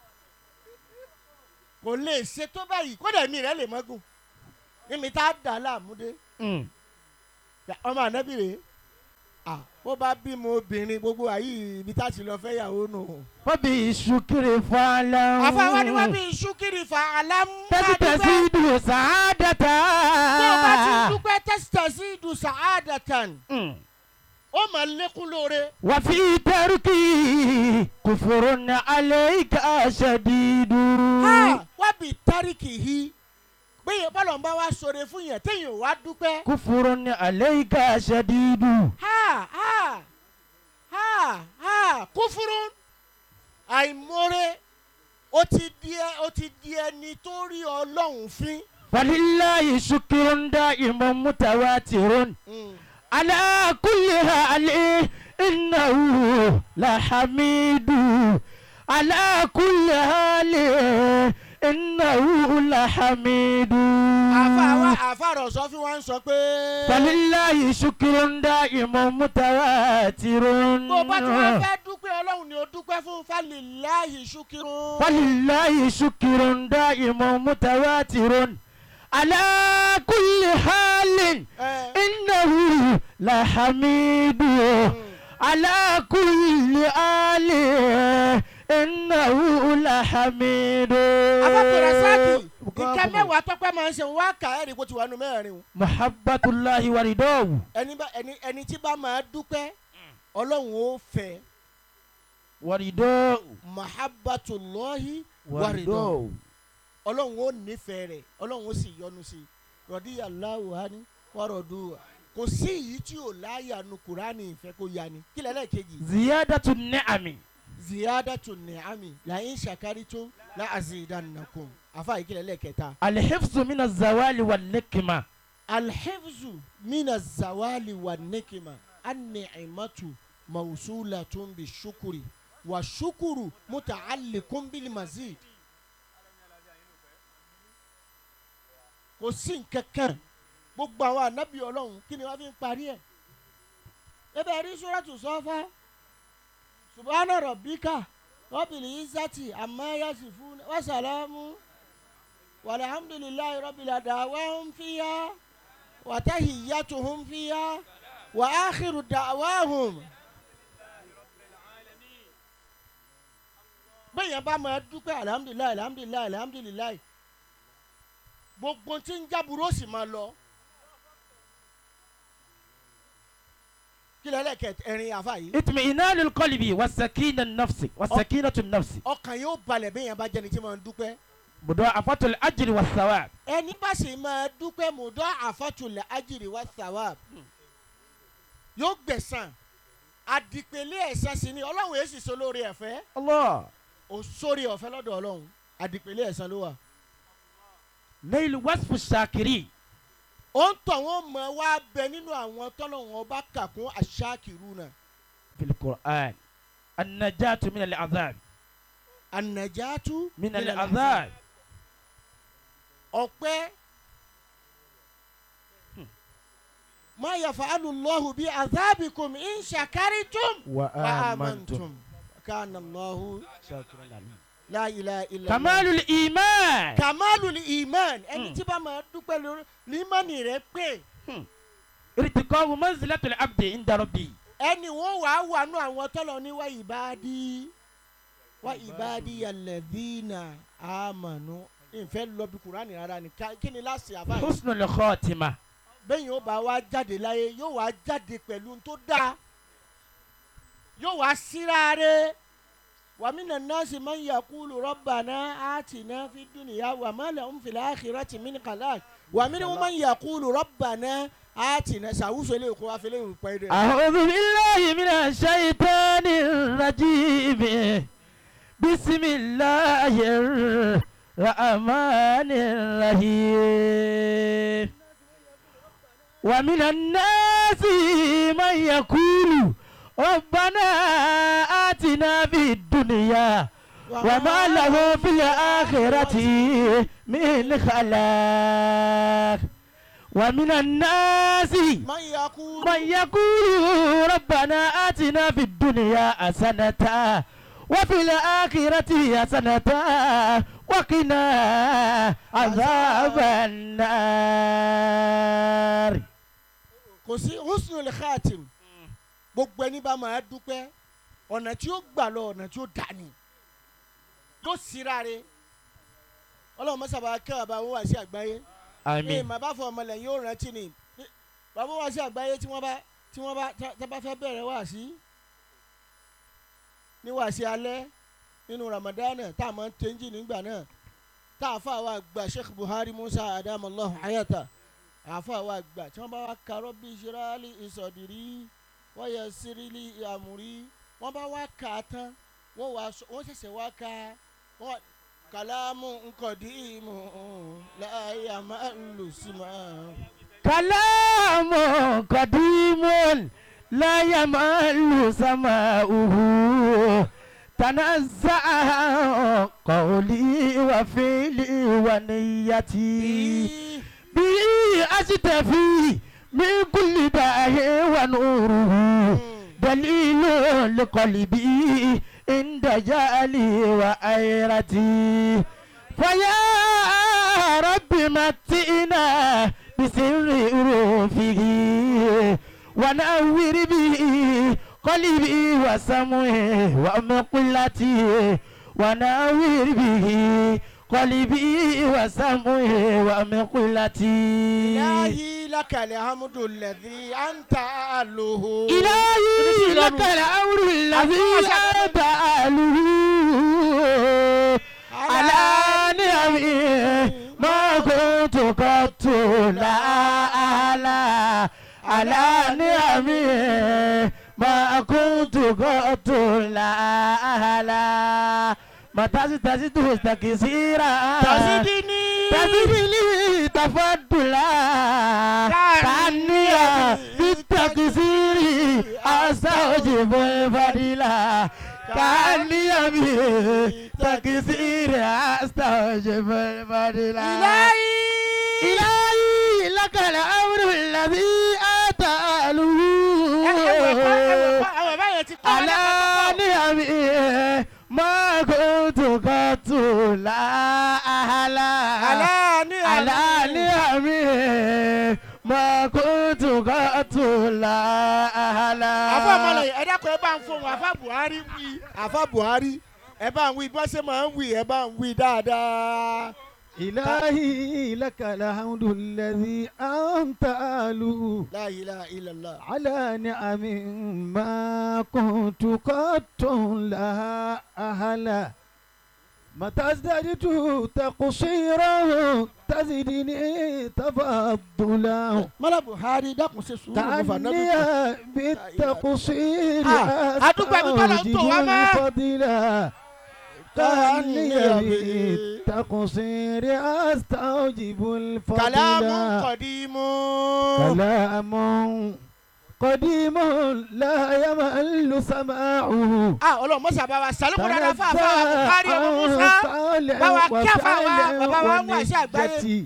Kò lè ṣe tó báyìí kódà èmi rẹ̀ lè mọ́gùn níbi tá a dà láàmúdé. Ọmọ ànábì rèé bó bá bímọ obìnrin gbogbo àyè ibi tá a ti lọ fẹ́ yàwó nù. Fabi ṣùkìrì fa alam. Àfàwọn ni wọ́n bí ṣùkìrì fa alam. Tẹ́sítẹ́sí ìdùn sàádàtà. Tó o bá ti dúpẹ́ tẹ́sítẹ́sí ìdùn sàádàtà. Ó máa lékún lóore. Wà fi tẹ́rùkì kufurun alayka shadidu. Wá bí tárìkì yìí bẹ́ẹ̀ bọ́lọ̀ ń bá wa sọ̀rọ̀ fún yẹn téèyàn wá dúpẹ́. Kufurun alayka shadidu. Kúfúrún àìmọ́re ó ti di ẹni tó rí Ọlọ́run fín. فلله شكر دائم متواتر على كل حال إنه لحميد على كل حال إنه لحميد. àfàrọ̀ sọ fún wa ń sọ pé. فلله شكر دائم متواتر. bó bá tí wọ́n fẹ́ dúpẹ́ ọlọ́run ni ó dúpẹ́ fún falillahi shukirun. فلله شكر دائم متواتر على كل حال إنه لحميد على كل حال إنه لحميد. àbábọ̀rẹ̀ sáàkì nǹkan mẹ́wàá tọ́pẹ́ máa ń ṣe wá kà ẹ́ rí kó ti wà nù mẹ́rin o. محبة الله ورضاه. ẹni tí bá máa dúpẹ́ ọlọ́run ó fẹ́. ورضاه. mahabbatullahi waridọ́ ọlọ́run ó nífẹ̀ẹ́ rẹ̀ ọlọ́run ó sì yọ́nú sí i radiyallahu anhu waraduhu kò sí èyí tí ò láyà nu kùránì ìfẹ́ kó ya ni kí lẹ́lẹ́ kejì. زيادة النعم. ziyadatu ni'ami la in shakaritum la azidannakum afa yìí kí lẹ́lẹ́ kẹta. الحفظ من الزوال والنكمة. alhifzu mina zawali wa nikima an-ni'matu mawsulatun bi shukuri wa shukuru muta'alliqun bil mazid. kò sí nǹkan kan gbogbo àwọn ànábì ọlọ́run kí ni wọ́n fi ń parí ẹ̀. ebe rí suratu Safa subhana rabbika rabbil izzati amma yasifun wa salamun walhamdulillahi rabbil da'wahum fiha wa tahiyyatuhum fiha wa akhiru da'wahum. bẹ́ẹ̀ bá máa dúpẹ́ alhamdulilayi alhamdulilayi alhamdulilayi gbogbo tí ń jábúrò ó sì máa lọ. kí lẹ́lẹ́ kẹrin àfa yìí. اطمئنان القلب والسكينة النفس والسكينة النفس. ọkàn yóò balẹ̀ bẹ́ẹ̀ yẹn bá jẹ́ni tí máa ń dúpẹ́. مضاعفة الأجر والثواب. ẹni bá sì máa dúpẹ́ mudha'afatul ajri wa thawab yóò gbẹ̀san àdìpẹ̀lẹ̀ ẹ̀san sí ni ọlọ́run yóò sì so lórí ẹ̀fẹ́. الله. ó sórí ọ̀fẹ́ lọ́dọ̀ ọlọ́run àdìpẹ̀lẹ̀ ẹ̀san ló wà. نيل وصف الشاكرين. ó ń tọ̀ wọ́n mọ̀ wá bẹ nínú àwọn tọ́lọ́run ọba kà kún ash-shakiruna. في القرآن النجاة من العذاب. an-najatu من العذاب. ọpẹ́ ma yaf'alu Allahu bi azabikum in shakaritum wa amantum kana Allahu la ilaha illa كمال الإيمان. kamalul iman ẹni tí bá máa dúpẹ́ lórí ìmánì rẹ̀ pé ارتقاء منزلة العبد عند ربي. ẹni wọ́n wàá wà nù àwọn tọ́lọ̀ ní wa ibadi alladhina amanu ìfẹ́ lọ bí kúránì rárá ni kí ni láti àbáyé. حسن الخاتمة. bẹ́ẹ̀ yóò bá wá jáde láyé yóò wá jáde pẹ̀lú tó dáa yóò wá síráre. wa minan nasi man yaqulu rabbana atina fid dunya wa ma lahum fil akhirati min khalaq wa minhum man yaqulu rabbana atina sàwùsọ ilé ìkó afẹ́lẹ́ ìpẹ́ rẹ̀. أعوذ بالله من الشيطان الرجيم بسم الله الرحمن الرحيم ومن الناس من يقول ربنا آتنا في الدنيا وما له في الآخرة من خلاق ومن الناس من يقول ربنا آتنا في الدنيا حسنة وفي الآخرة حسنة وقنا عذاب النار. kò sí husnul khatim gbogbo ẹni bá máa dúpẹ́ ọ̀nà tí ó gbà lọ ọ̀nà tí ó dání tó síráre ọlọ́run mọ́sàbà kẹ́ bàbá wọn wá sí àgbáyé. àmín. màbá fọ ọmọ lẹ́yìn ó rántí ni bàbá wá sí àgbáyé tí wọ́n bá fẹ́ bẹ̀rẹ̀ wá sí ní wá sí alẹ́ nínú Ramadan tá a máa ń tẹ́ńjì nígbà náà tá a fà wá gbà Sheikh Buhari Musa adamallahu hayata àfà wá gbà tí wọ́n bá wá ka Rabbi shrahli sadri wa yassir li amri wọ́n bá wá kà á tán wọ́n ṣẹ̀ṣẹ̀ wá ka kàlámù kọ̀dímù láyà máa ń lù sí máa. كلام قديم لا يمل سماؤه تنزع قولي وفعلي ونيتي به أستفي من كل داء ونوره دليل لقلبي عند جالي وأيرتي فيا رب متئنا بسر روفه ونور به قلبي وسمعي ومقلتي ونور به قلبي وسمعي ومقلتي إلهي لك الحمد الذي أنت أهله. إلهي لك الأمر الذي أنت أهله على نعمي ما كنت قط لا أعلى على نعمي ما كنت قط لا أعلى ما تزيد كثيرا تزيدني تفضلا كأني بالتكسير أستوجب الفضيلة كأني بالتكسير أستوجب الفضيلة إلهي لك الأمر الذي أتأله على نعمي ما كنت قط لا أهلا على نعمي ما كنت قط لا أهلا. àfa àmàlẹ̀ ẹ dákun ẹ bá ń fún wọn àfa Buhari wí àfa Buhari ẹ bá ń wí bó ṣe máa ń wí ẹ bá ń wí dáadáa. إلهي لك الحمد الذي أنت أهله لا إله إلا الله على نعم ما كنت قط لها أهلا متى ازددت تقصيرا تزدني تفضلا. mọ́lá Buhari dákun ṣe sùúrù ló fà náà. كأني بالتقصير أستوجب الفضيلة كأني بالتقصير أستوجب الفضيلة. كلام قديم كلام قديم لا يمل سماعه. Ọlọ́run mọ́sá bá wa sàlùkù dáadáa fún àfa Buhari ọmọ Musa bá wa kí àfa wa bàbá wa ń wá sí àgbáyé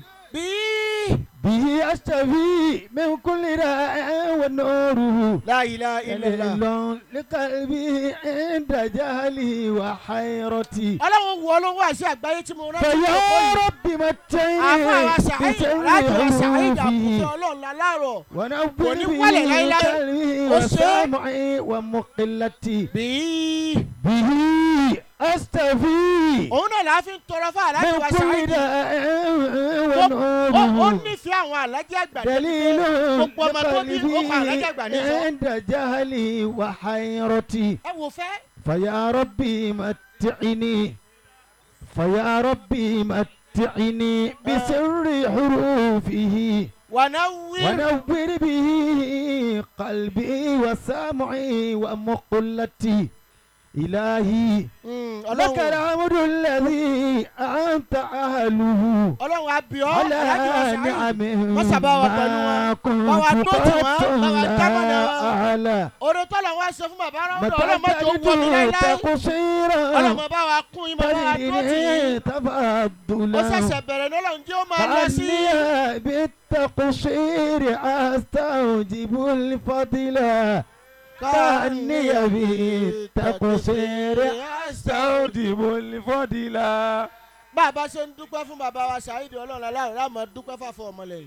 به أشتفي من كل داء ونوره. لا إله إلا الله. لقلبي عند جهلي وحيرتي. Ọlọ́run wo ló wá sí àgbáyé tí mo rántí. فيا رب متعني بسر حروفه ونور به قلبي وسامعي ومقلتي. به أستفي òun náà la fi ń tọrọ fún aláàjì wa من كل Saheed. داء ó ونوره. nífẹ̀ẹ́ àwọn aláàjì àgbà دليل gbogbo ọmọ tó bí ó kọ aláàjì àgbà ní sọ. عند جهلي وحيرتي. ẹ wò fẹ́. فيا ربي متعني فيا ربي متعني بسر حروفه ونور به قلبي وسامعي ومقلتي. إلهي لك الحمد الذي أنت أهله Ọlọ́run abiọ́ على نعم ما كنت قط لا أعلى oore tọ́lọ̀ wá ṣe fún bàbá rẹ̀ Ọlọ́run mọ́tò ó wọ mi láíláí. تقصيرا Ọlọ́run bá wa kún yín bàbá wa dúró tì yín. ó تفضلا ṣẹ̀ṣẹ̀ bẹ̀rẹ̀ ní Ọlọ́run jẹ́ ó máa lọ sí. كأني بالتقصير أستوجب الفضيلة كأني بالتقصير أستوجب الفضيلة. bàbá ṣe ń dúpẹ́ fún bàbá wa Saheed Ọlọ́run aláàrẹ̀ láàmú dúpẹ́ fàfọ́ ọmọlẹ̀ yìí.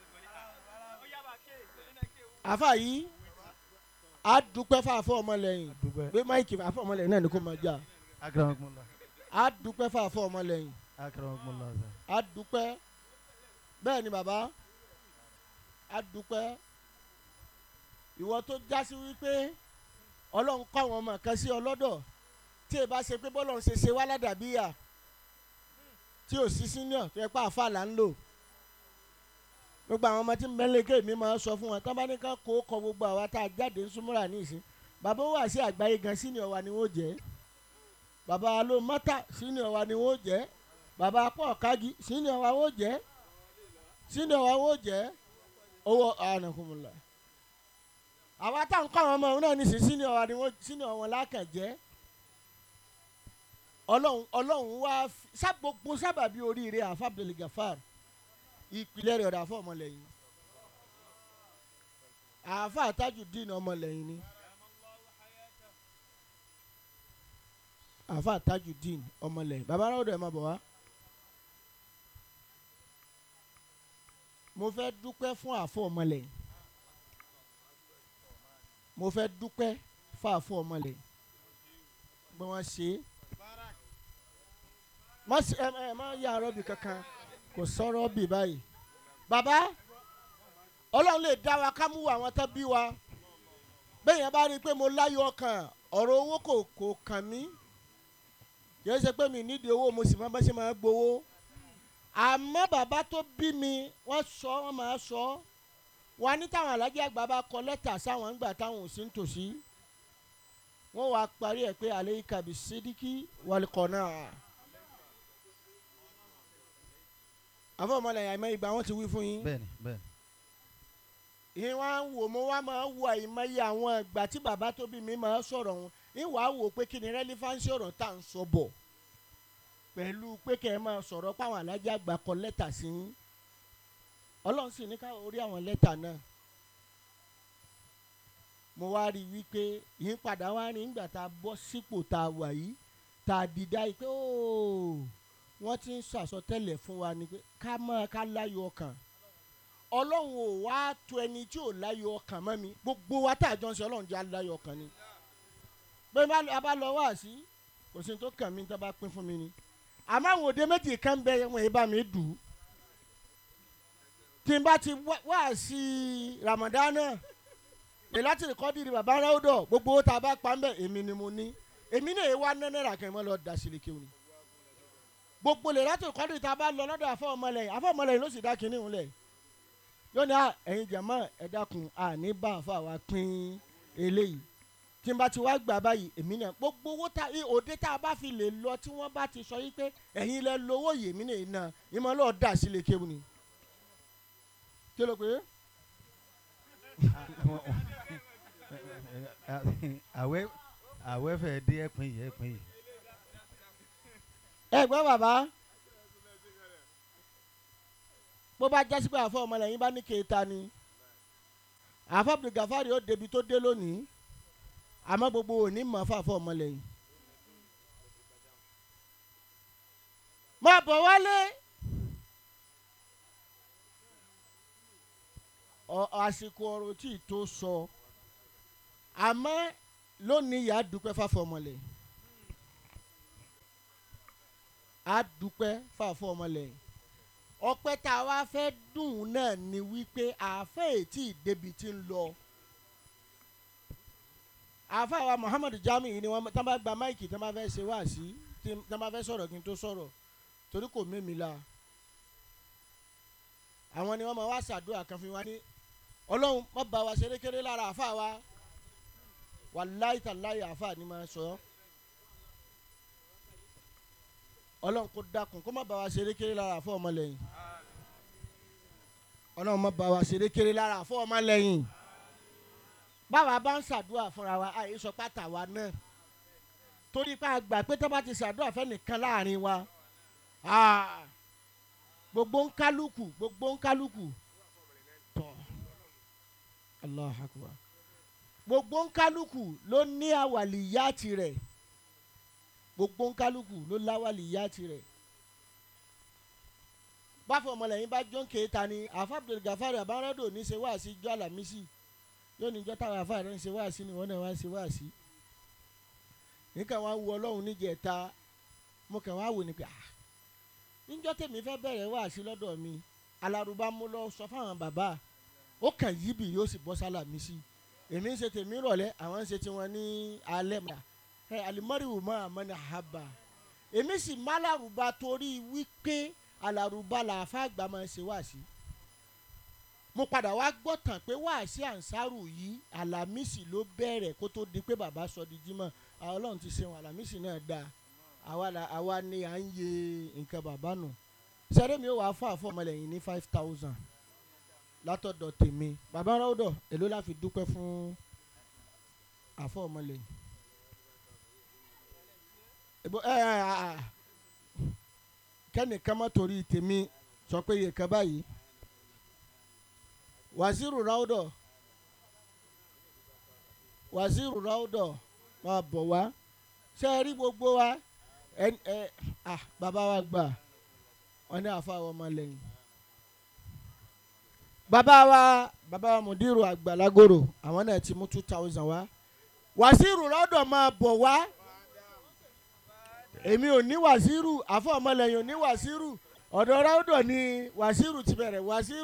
àfà yìí á dúpẹ́ fàfọ́ ọmọlẹ̀ yìí bí máìkì fàfọ́ ọmọlẹ̀ yìí náà ni kò máa jà. á dúpẹ́ fàfọ́ ọmọlẹ̀ yìí. á dúpẹ́ bẹ́ẹ̀ ni bàbá á dúpẹ́. ìwọ tó jásí wípé Ọlọ́run kọ́ àwọn ọmọ kan sí ọlọ́dọ̀ tí ẹ bá ṣe pé bọ́lọ́run ṣe wá ládàbíyà tí ò sí senior tó yẹ pé àfa là ń lò. gbogbo àwọn ọmọ tí ń bẹ́lẹ̀ ké mi máa ń sọ fún wọn tán bá ní ká kó kọ gbogbo àwa tá a jáde ń súnmọ́ra ní ìsín bàbá wà sí àgbáyé gan senior wa ni wọ́n jẹ́ bàbá ló mọ́tà senior wa ni wọ́n jẹ́ bàbá pọ̀ kági sínú ọ̀wá ó jẹ́ sínú ọ̀wá ó jẹ́ owó ànàkùnmùlà àwa táwọn kọ́ àwọn ọmọ òun náà ní sínú ọ̀wá ni wọ́n sínú ọ̀wọ́n lákàn jẹ́ ọlọ́run wá gbogbo sábàbí oríire àfa Abdul Gafar ìpìlẹ̀ rẹ̀ ọ̀dà fún ọmọlẹ́yìn àfa Tajudeen ọmọlẹ́yìn ni àfa Tajudeen ọmọlẹ́yìn bàbá aráwọ̀dọ̀ ẹ̀ máa bọ̀ wá. mo fẹ́ dúpẹ́ fún àfọ ọmọlẹ́yìn mo fẹ́ dúpẹ́ fún àfọ ọmọlẹ́yìn bí wọ́n ṣe má yà rọ́bì kankan kò sọ̀rọ̀ bì báyìí bàbá ọlọ́run lè dá wa ká mú àwọn tó bí wa bẹ́ẹ̀ yẹn bá rí i pé mo láyọ̀ ọkàn ọ̀rọ̀ owó kò kàn mí kì í ṣe pé mi nídìí owó mo sì máa bá ṣe máa gbowó àmọ́ bàbá tó bí mi wọ́n máa sọ wọn ní táwọn alájẹ́ àgbà bá kọ lẹ́tà sáwọn ńgbà táwọn ò sí nítòsí wọ́n wá parí ẹ̀ pé alayka bisidiki wal qanaa àfọ ọmọlẹ́yìn àìmọ́ ìgbà wọn ti wí fún yín. bẹ́ẹ̀ni bẹ́ẹ̀ni. ìyẹn wá ń wò mo wá máa wo àìmọye àwọn ìgbà tí bàbá tó bí mi máa sọ̀rọ̀ wọn ìwà wò pé kí ni rẹ́lífáǹsì ọ̀rọ̀ tá à ń sọ bọ̀ pẹ̀lú pé kẹ́ ẹ máa sọ̀rọ̀ páwọn alájà àgbà kọ lẹ́tà sí yín ọlọ́run sì ní ká orí àwọn lẹ́tà náà mo wá rí i wípé yín padà wá rí nígbà tá a bọ́ sípò tá a wà yìí tá a dìda yìí pé wọ́n ti ń sàsọtẹ́lẹ̀ fún wa ni pé ká láyọ̀ ọkàn ọlọ́run ò wá tó ẹni tí ò láyọ̀ ọkàn mọ́ mi gbogbo wa tá a jọ ń ṣe ọlọ́run jẹ́ aláyọ̀ ọkàn ni bẹ́ẹ̀ a bá lọ wá sí kò sí tó kàn mí tó bá pín fún mi ni àmọ́ àwọn òde méjì kan bẹ wọn yìí bá mi dùn tí n bá ti wá sí Ramadana èyí láti rìkọ́dì rí bàbá ráúdọ̀ gbogbo owó tá a bá pa ń bẹ̀ èmi ni mo ní èmi náà wá náírà kan mọ́ lọ da sílíkì òní gbogbo lè láti rìkọ́dì tá a bá lọ lọ́dọ̀ àfọ ọmọlẹ́yìn ló sì dá kinní òun lẹ̀ yóò ní ẹ̀yin jàmọ́ ẹ dákun àní bá àfa wa pín eléyìí tí n bá ti wá gbà báyìí èmi náà gbogbo owó òde tá a bá fi lè lọ tí wọ́n bá ti sọ yí pé ẹ̀yin lẹ lówó yìí èmi náà iná ìmọ̀ lọ́ọ́ dà sílíkì òní kí ló pé. àwẹ̀ fẹ́ dé ẹ̀pìn yìí. ẹ gbọ́ bàbá bó bá jásí pé àfọ ọmọlẹ́yìn bá ní kéta ni àfọ Abdul Gafar ó débi tó dé lónìí àmọ́ gbogbo òní mọ̀ fàfọ ọmọlẹ́yìn. má bọ̀ wálé àsìkò ọ̀rọ̀ tí ì tó sọ àmọ́ lónìí yà á dúpẹ́ fàfọ ọmọlẹ́yìn á dúpẹ́ fàfọ ọmọlẹ́yìn ọpẹ́ tá a wá fẹ́ dùn náà ni wípé àáfẹ́ ètí ìdẹ́bi ti ń lọ àáfẹ́ àwa Muhammad Jami yìí ni wọ́n tán bá gba máìkì tán bá fẹ́ ṣe wáàsí tán bá fẹ́ sọ̀rọ̀ kí n tó sọ̀rọ̀ torí kò mímí la àwọn ni wọ́n máa wá ṣàdúrà kan fún wa ní ọlọ́run má bá wa ṣerékeré lára àáfẹ́ wa wàláì tàláì àáfẹ́ ni máa sọ ọlọ́run kó dákun kó má bá wa ṣerékeré lára àáfẹ́ ọmọlẹ́yìn ọlọ́run má bá wa ṣerékeré lára àáfẹ́ ọmọlẹ́yìn báwa bá ń ṣàdúrà fúnra wa àyè sọ pátá wa náà torí pé a gbà pé tó bá ti ṣàdúrà fẹ́nìkan láàrin wa gbogbo ń kálukú tọ́ Allahu Akbar gbogbo ń kálukú ló ní àwàlìyá tirẹ̀ gbogbo ń kálukú ló láwàlìyá tirẹ̀ báfọ ọmọlẹ́yìn bá jọ́ ń kéta ni àfa Abdul Gafar abárádò ní ṣe wá sí ijó àlàmísì yóò ní ijó táwọn àfa rẹ̀ ń ṣe wá sí ni wọ́n náà wá ń ṣe wá sí nǹkan wá wu ọlọ́run níjẹta mo kàn wá wò ní pé níjọ́ tèmi fẹ́ bẹ̀rẹ̀ wá sí lọ́dọ̀ mi alárùbá mú lọ sọ fáwọn bàbá ó kàn yíbì yóò sì bọ́ sálàmísì èmi ń ṣe tèmi rọ̀lẹ́ àwọn ń ṣe tiwọn ní alẹ́ mọ́ alimọ́rìwò mọ́ àmọ́ ní àhábà èmi sì má alárùbá torí wípé alárùbá làáfà àgbà máa ṣe wá sí mo padà wá gbọ́ tàn pé wá sí ànsárù yìí àlàmísì ló bẹ̀rẹ̀ kó tó di pé bàbá sọ di jímọ̀ ọlọ́run ti ṣe wọn àlàmísì náà dáa àwa ni à ń yẹ nǹkan bàbá nù sẹ́rẹ́ mi ò wá fún àfọ̀mọ́lẹ́yìn ní 5,000 látọ̀dọ̀ tèmi bàbá rọ́ọ̀dọ̀ èló la fi dúpẹ́ fún àfọ̀mọ́lẹ́yìn. kẹ́nìkan má torí tèmi sọ pé iye kan báyìí Wàsíìrù Ráúdọ̀ máa bọ̀ wá ṣé ẹ rí gbogbo wa bàbá wa gbà wọn ní àfàwọn ọmọlẹ́yìn bàbá wa mùdírù àgbàlagbòrò àwọn náà ti mú 2,000 wá Wàsíìrù Ráúdọ̀ máa bọ̀ wá èmi ò ní Wàsíìrù àfọ ọmọlẹ́yìn ò ní Wàsíìrù ọ̀dọ̀ Ráúdọ̀ ni Wàsíìrù ti bẹ̀rẹ̀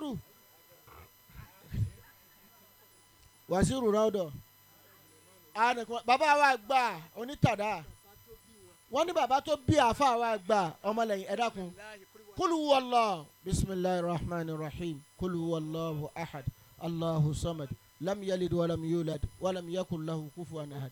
Wàsíìrù Ráúdọ̀ bàbá wa gbà onítàdá wọ́n ní bàbá tó bí àfa wa gbà ọmọlẹ́yìn ẹ dákun kúlù wọlọ bisimilahi rahman rahim kúlù wọlọ ahad allahu samad lam yalid walam yulad walam yakun lahu kufuwan ahad.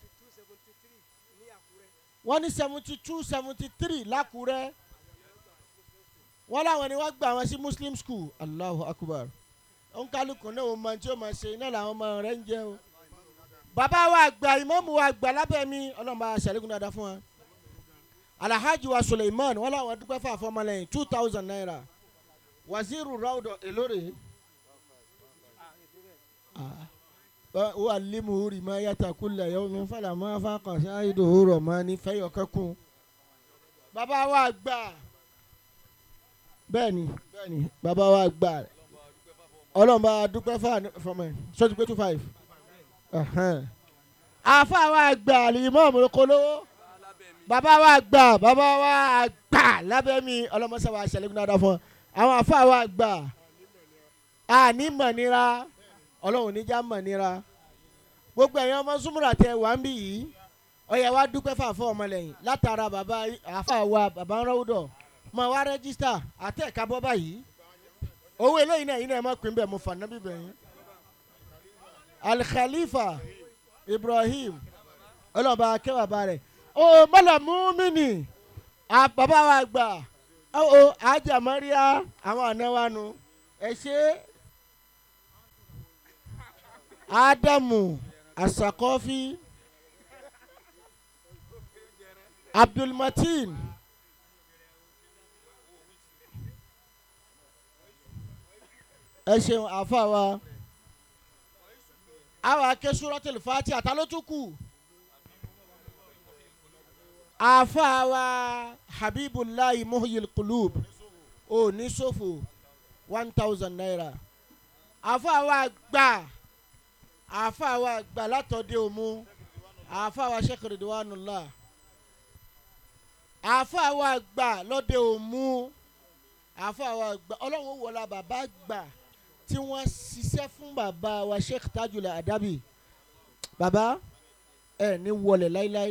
wọ́n ní 72 73 lákùrẹ́ wọ́n láwọn ni wọ́n gbà wọn sí muslim school allahu akbar ònkálùkù náà wọ́n máa tí ó máa ṣe iná làwọn ọmọ rẹ̀ ń jẹ́ o. bàbá wa àgbà ìmáàmù wa àgbà lábẹ́ mi ọlọ́mọ àṣàlẹ́kùn dáadáa fún wa. Alhaji wa Suleiman wọ́n láwọn dúpẹ́ fún àfọmọlẹ́yìn 2,000 naira. Wàsíìrù Ráúdọ̀ èlórè. wà limu rìmá yàtà kúlẹ̀ yẹ́wò mi fàlà máa fà kàn sí àìdò òwúrọ̀ máa ní fẹ́yọ̀ kẹ́kùn. bàbá wa àgbà bẹ́ẹ̀ni bàbá wa àgbà ọlọ́mọ dúpẹ́ fún àfọmọlẹ́yìn sọ́jú pé 25. àfa wa àgbà Al-Imam Kolówó bàbá wa àgbà lábẹ́ mi ọlọ́mọṣẹ́ wa ṣẹlẹ́gun dáadáa fún àwọn àfa wa àgbà àní mọ̀nira ọlọ́run níjà mọ̀nira gbogbo ẹ̀yin ọmọ súnmùrà tẹ wà ń bì yìí ọ̀yẹ̀ wa dúpẹ́ fàfọ́ ọmọlẹ́yìn látara bàbá àfa wa bàbá Ráúdọ̀ mọ̀ wá rẹ́gísítà àtẹ̀kábọ́ báyìí owó eléyìí náà yìí náà ẹ̀ mọ̀ pín bẹ́ẹ̀ mo fà nábì bẹ̀yìn. Al-Khalifa Ibrahim ọlọ́ba akẹ́wàbá rẹ̀ ó mọ́lá múmínì bàbá wa gbà ó àjà mọ́ríà àwọn àna wa nu ẹ ṣe Ádámù Asakọ́fí Abdulmatin ẹ ṣeun àfa wa àwọn ake Suratul Fatiha àtàlótùkù àfa wa Habibullahi Muhyil Qulub ò ní ṣòfò 1,000 naira àfa wa gbà látọ̀dé òmu àfa wa Sheikh Ridwanullah àfa wa gbà lọ́dẹ òmu àfa wa gbà ọlọ́run wọlá bàbá gbà tí wọ́n ṣiṣẹ́ fún bàbá wa Sheikh Tajul Adabi bàbá ẹ ní wọlé láíláí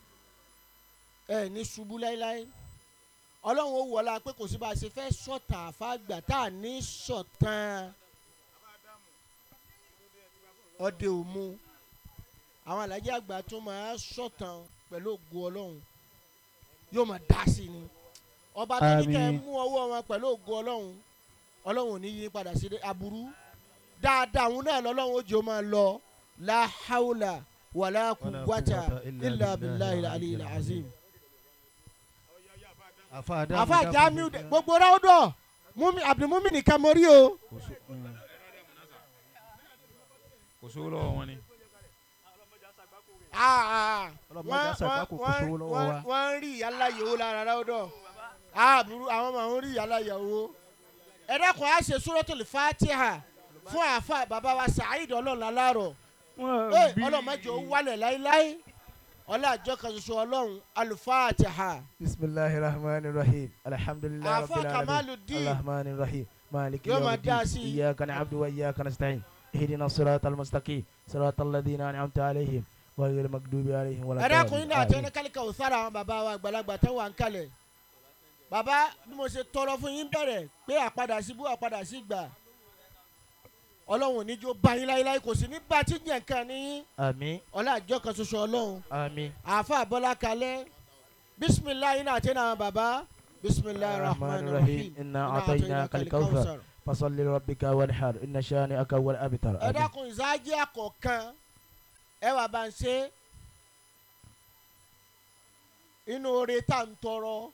ẹ ní ṣubú láíláí ọlọ́run ó wọlá pé kò sí bá a ṣe fẹ́ sọ̀tà àfàgbà tá a ní sọ̀tàn ọdẹ òmu àwọn alájẹ àgbà tó máa sọ̀tàn pẹ̀lú ògo ọlọ́run yóò máa dá sí ni ọba tó ní kẹ́ ẹ mú ọwọ́ wọn pẹ̀lú ògo ọlọ́run ò ní yí padà sí aburú dáadáa òun náà lọ́lọ́run ó jẹ́ ó máa lọ la hawla wala quwwata illa billahi al-aliyyil azim. àfa Jamiu gbogbo Ráúdọ̀ Abdulmumin nìkan mo rí o. kò sówó lọ́wọ́ wọn ni. wọ́n ń rí ìyálà yòówó lára Ráúdọ̀ àbúrú àwọn ọmọ àwọn ń rí ìyálà yòówó. ẹ dákun á ṣe Suratul Fatiha fún àfa bàbá wa Saheed ọlọ́run alárọ̀ ọlọ́run mẹ́jọ wálẹ̀ láíláí ọlá àjọ kan ṣoṣo ọlọ́run Al-Fatiha. bisimilahi rahman rahim alhamdulilayi rabbil alamin rahman rahim maliki yawmiddin iyyaka na'budu wa iyyaka nasta'in ihdina siratal mustaqim siratal ladina an'amta alayhim ghayril maghdubi alayhim wala. ẹ dákun yín náà tẹ́lẹ̀ kálíkà òsára àwọn bàbá wa àgbàlagbà tó wà ń kalẹ̀ bàbá bí mo ṣe tọrọ fún yín bẹ̀rẹ̀ pé àpadà sí bú àpadà sí gbà ọlọ́run ò ní jó bá yín láíláí kò sí ní bá tí jẹ̀ nǹkan ní yín àmín ọlá àjọ kan ṣoṣo ọlọ́run àmín àáfà Bọ́lá Kalẹ́ bisimilayi iná àti iná bàbá bisimilayi rahman rahim إنا أعطيناك الكوثر فصل لربك وانحر إن شانئك هو الأبتر. ẹ dákun ìsáájì àkọ́kàn ẹ wà bá ń ṣe inú oore tá à ń tọrọ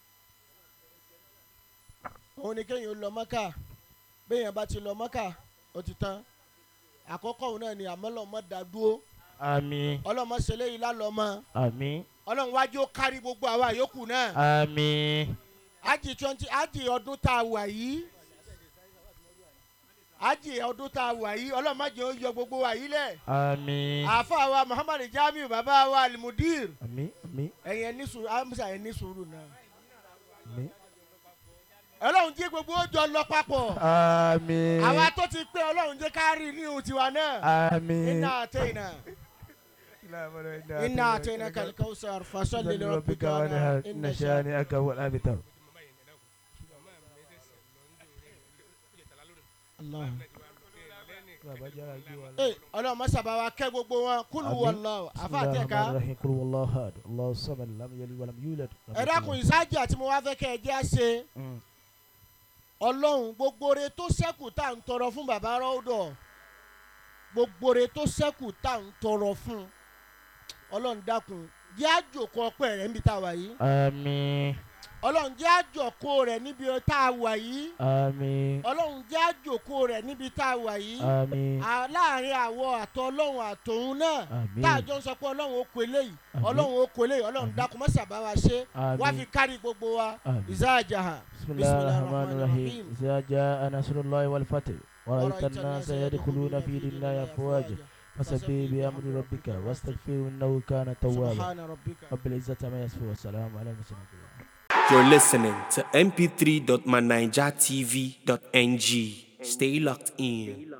òun ni kéèyàn lọ Mọ́kà béèyàn bá ti lọ Mọ́kà ó ti tán àkọ́kọ́ òun náà ni àmọ́lọ́mọ́ dàdúró àmín ọlọ́mọ ṣẹlẹ̀ yìí lálọ́mọ àmín ọlọ́run wájú ó kárí gbogbo àwa yòókù náà àmín ájì ọdún tá a wà yìí ájì ọdún tá a wà yìí ọlọ́run má jẹ́ ó yọ gbogbo wa yìí lẹ̀ àmín àáfàá wa Muhammad Jamiu bàbá wa alimudir àmín àmín ẹ̀yin ẹni sùúrù amusa ẹni sùúrù náà àmín ọlọ́run jẹ́ gbogbo ó jọ lọ papọ̀ àmín àwa tó ti pé ọlọ́run jẹ́ ká rí ní ihun tiwa náà àmín iná àtẹ̀yìnà kàlíkàwùsàr fasalli li rabbika wanhar wanhar inna shani'aka huwal abtar. ọlọ́run má sábà wa kẹ́ gbogbo wọn kúlù wallahu àfàtẹ́ka. kúlù wallahu ahad Allahu samad lam yalid walam yulad. ẹ dákun ìsájì àti mo wá fẹ́ kẹ́ ẹ jẹ́ àṣẹ ọlọ́run gbogbo re tó ṣẹ́kù tá à ń tọrọ fún bàbá rọ́ọ̀dọ̀ gbogbo re tó ṣẹ́kù tá à ń tọrọ fún ọlọ́run dákun jẹ́ àjòkó ọpẹ́ rẹ̀ níbi tá a wà yìí. àmín. ọlọ́run jẹ́ àjòkó rẹ̀ níbi tá a wà yìí. àmín. ọlọ́run jẹ́ àjòkó rẹ̀ níbi tá a wà yìí. àmín. láàrin àwọ àtọ ọlọ́run àtòun náà tá a jọ ń sọ pé ọlọ́run ó kó eléyìí ọlọ́run ó kó eléyìí ọlọ́run dákun má ṣàbá wa ṣe wá fi kárí gbogbo wa ìzáàjà. bismillahir rahmanir rahim idha jaa nasrullahi wal fath wa ra'aita an-nasa yadkhuluna fi dinillahi afwaja fasabbih bihamdi rabbika wastaghfirhu innahu kana tawwaba rabbil izzati amma yasifun wa salamun ala al-mursalin. You're listening to mp3.manijatv.ng. Stay locked in.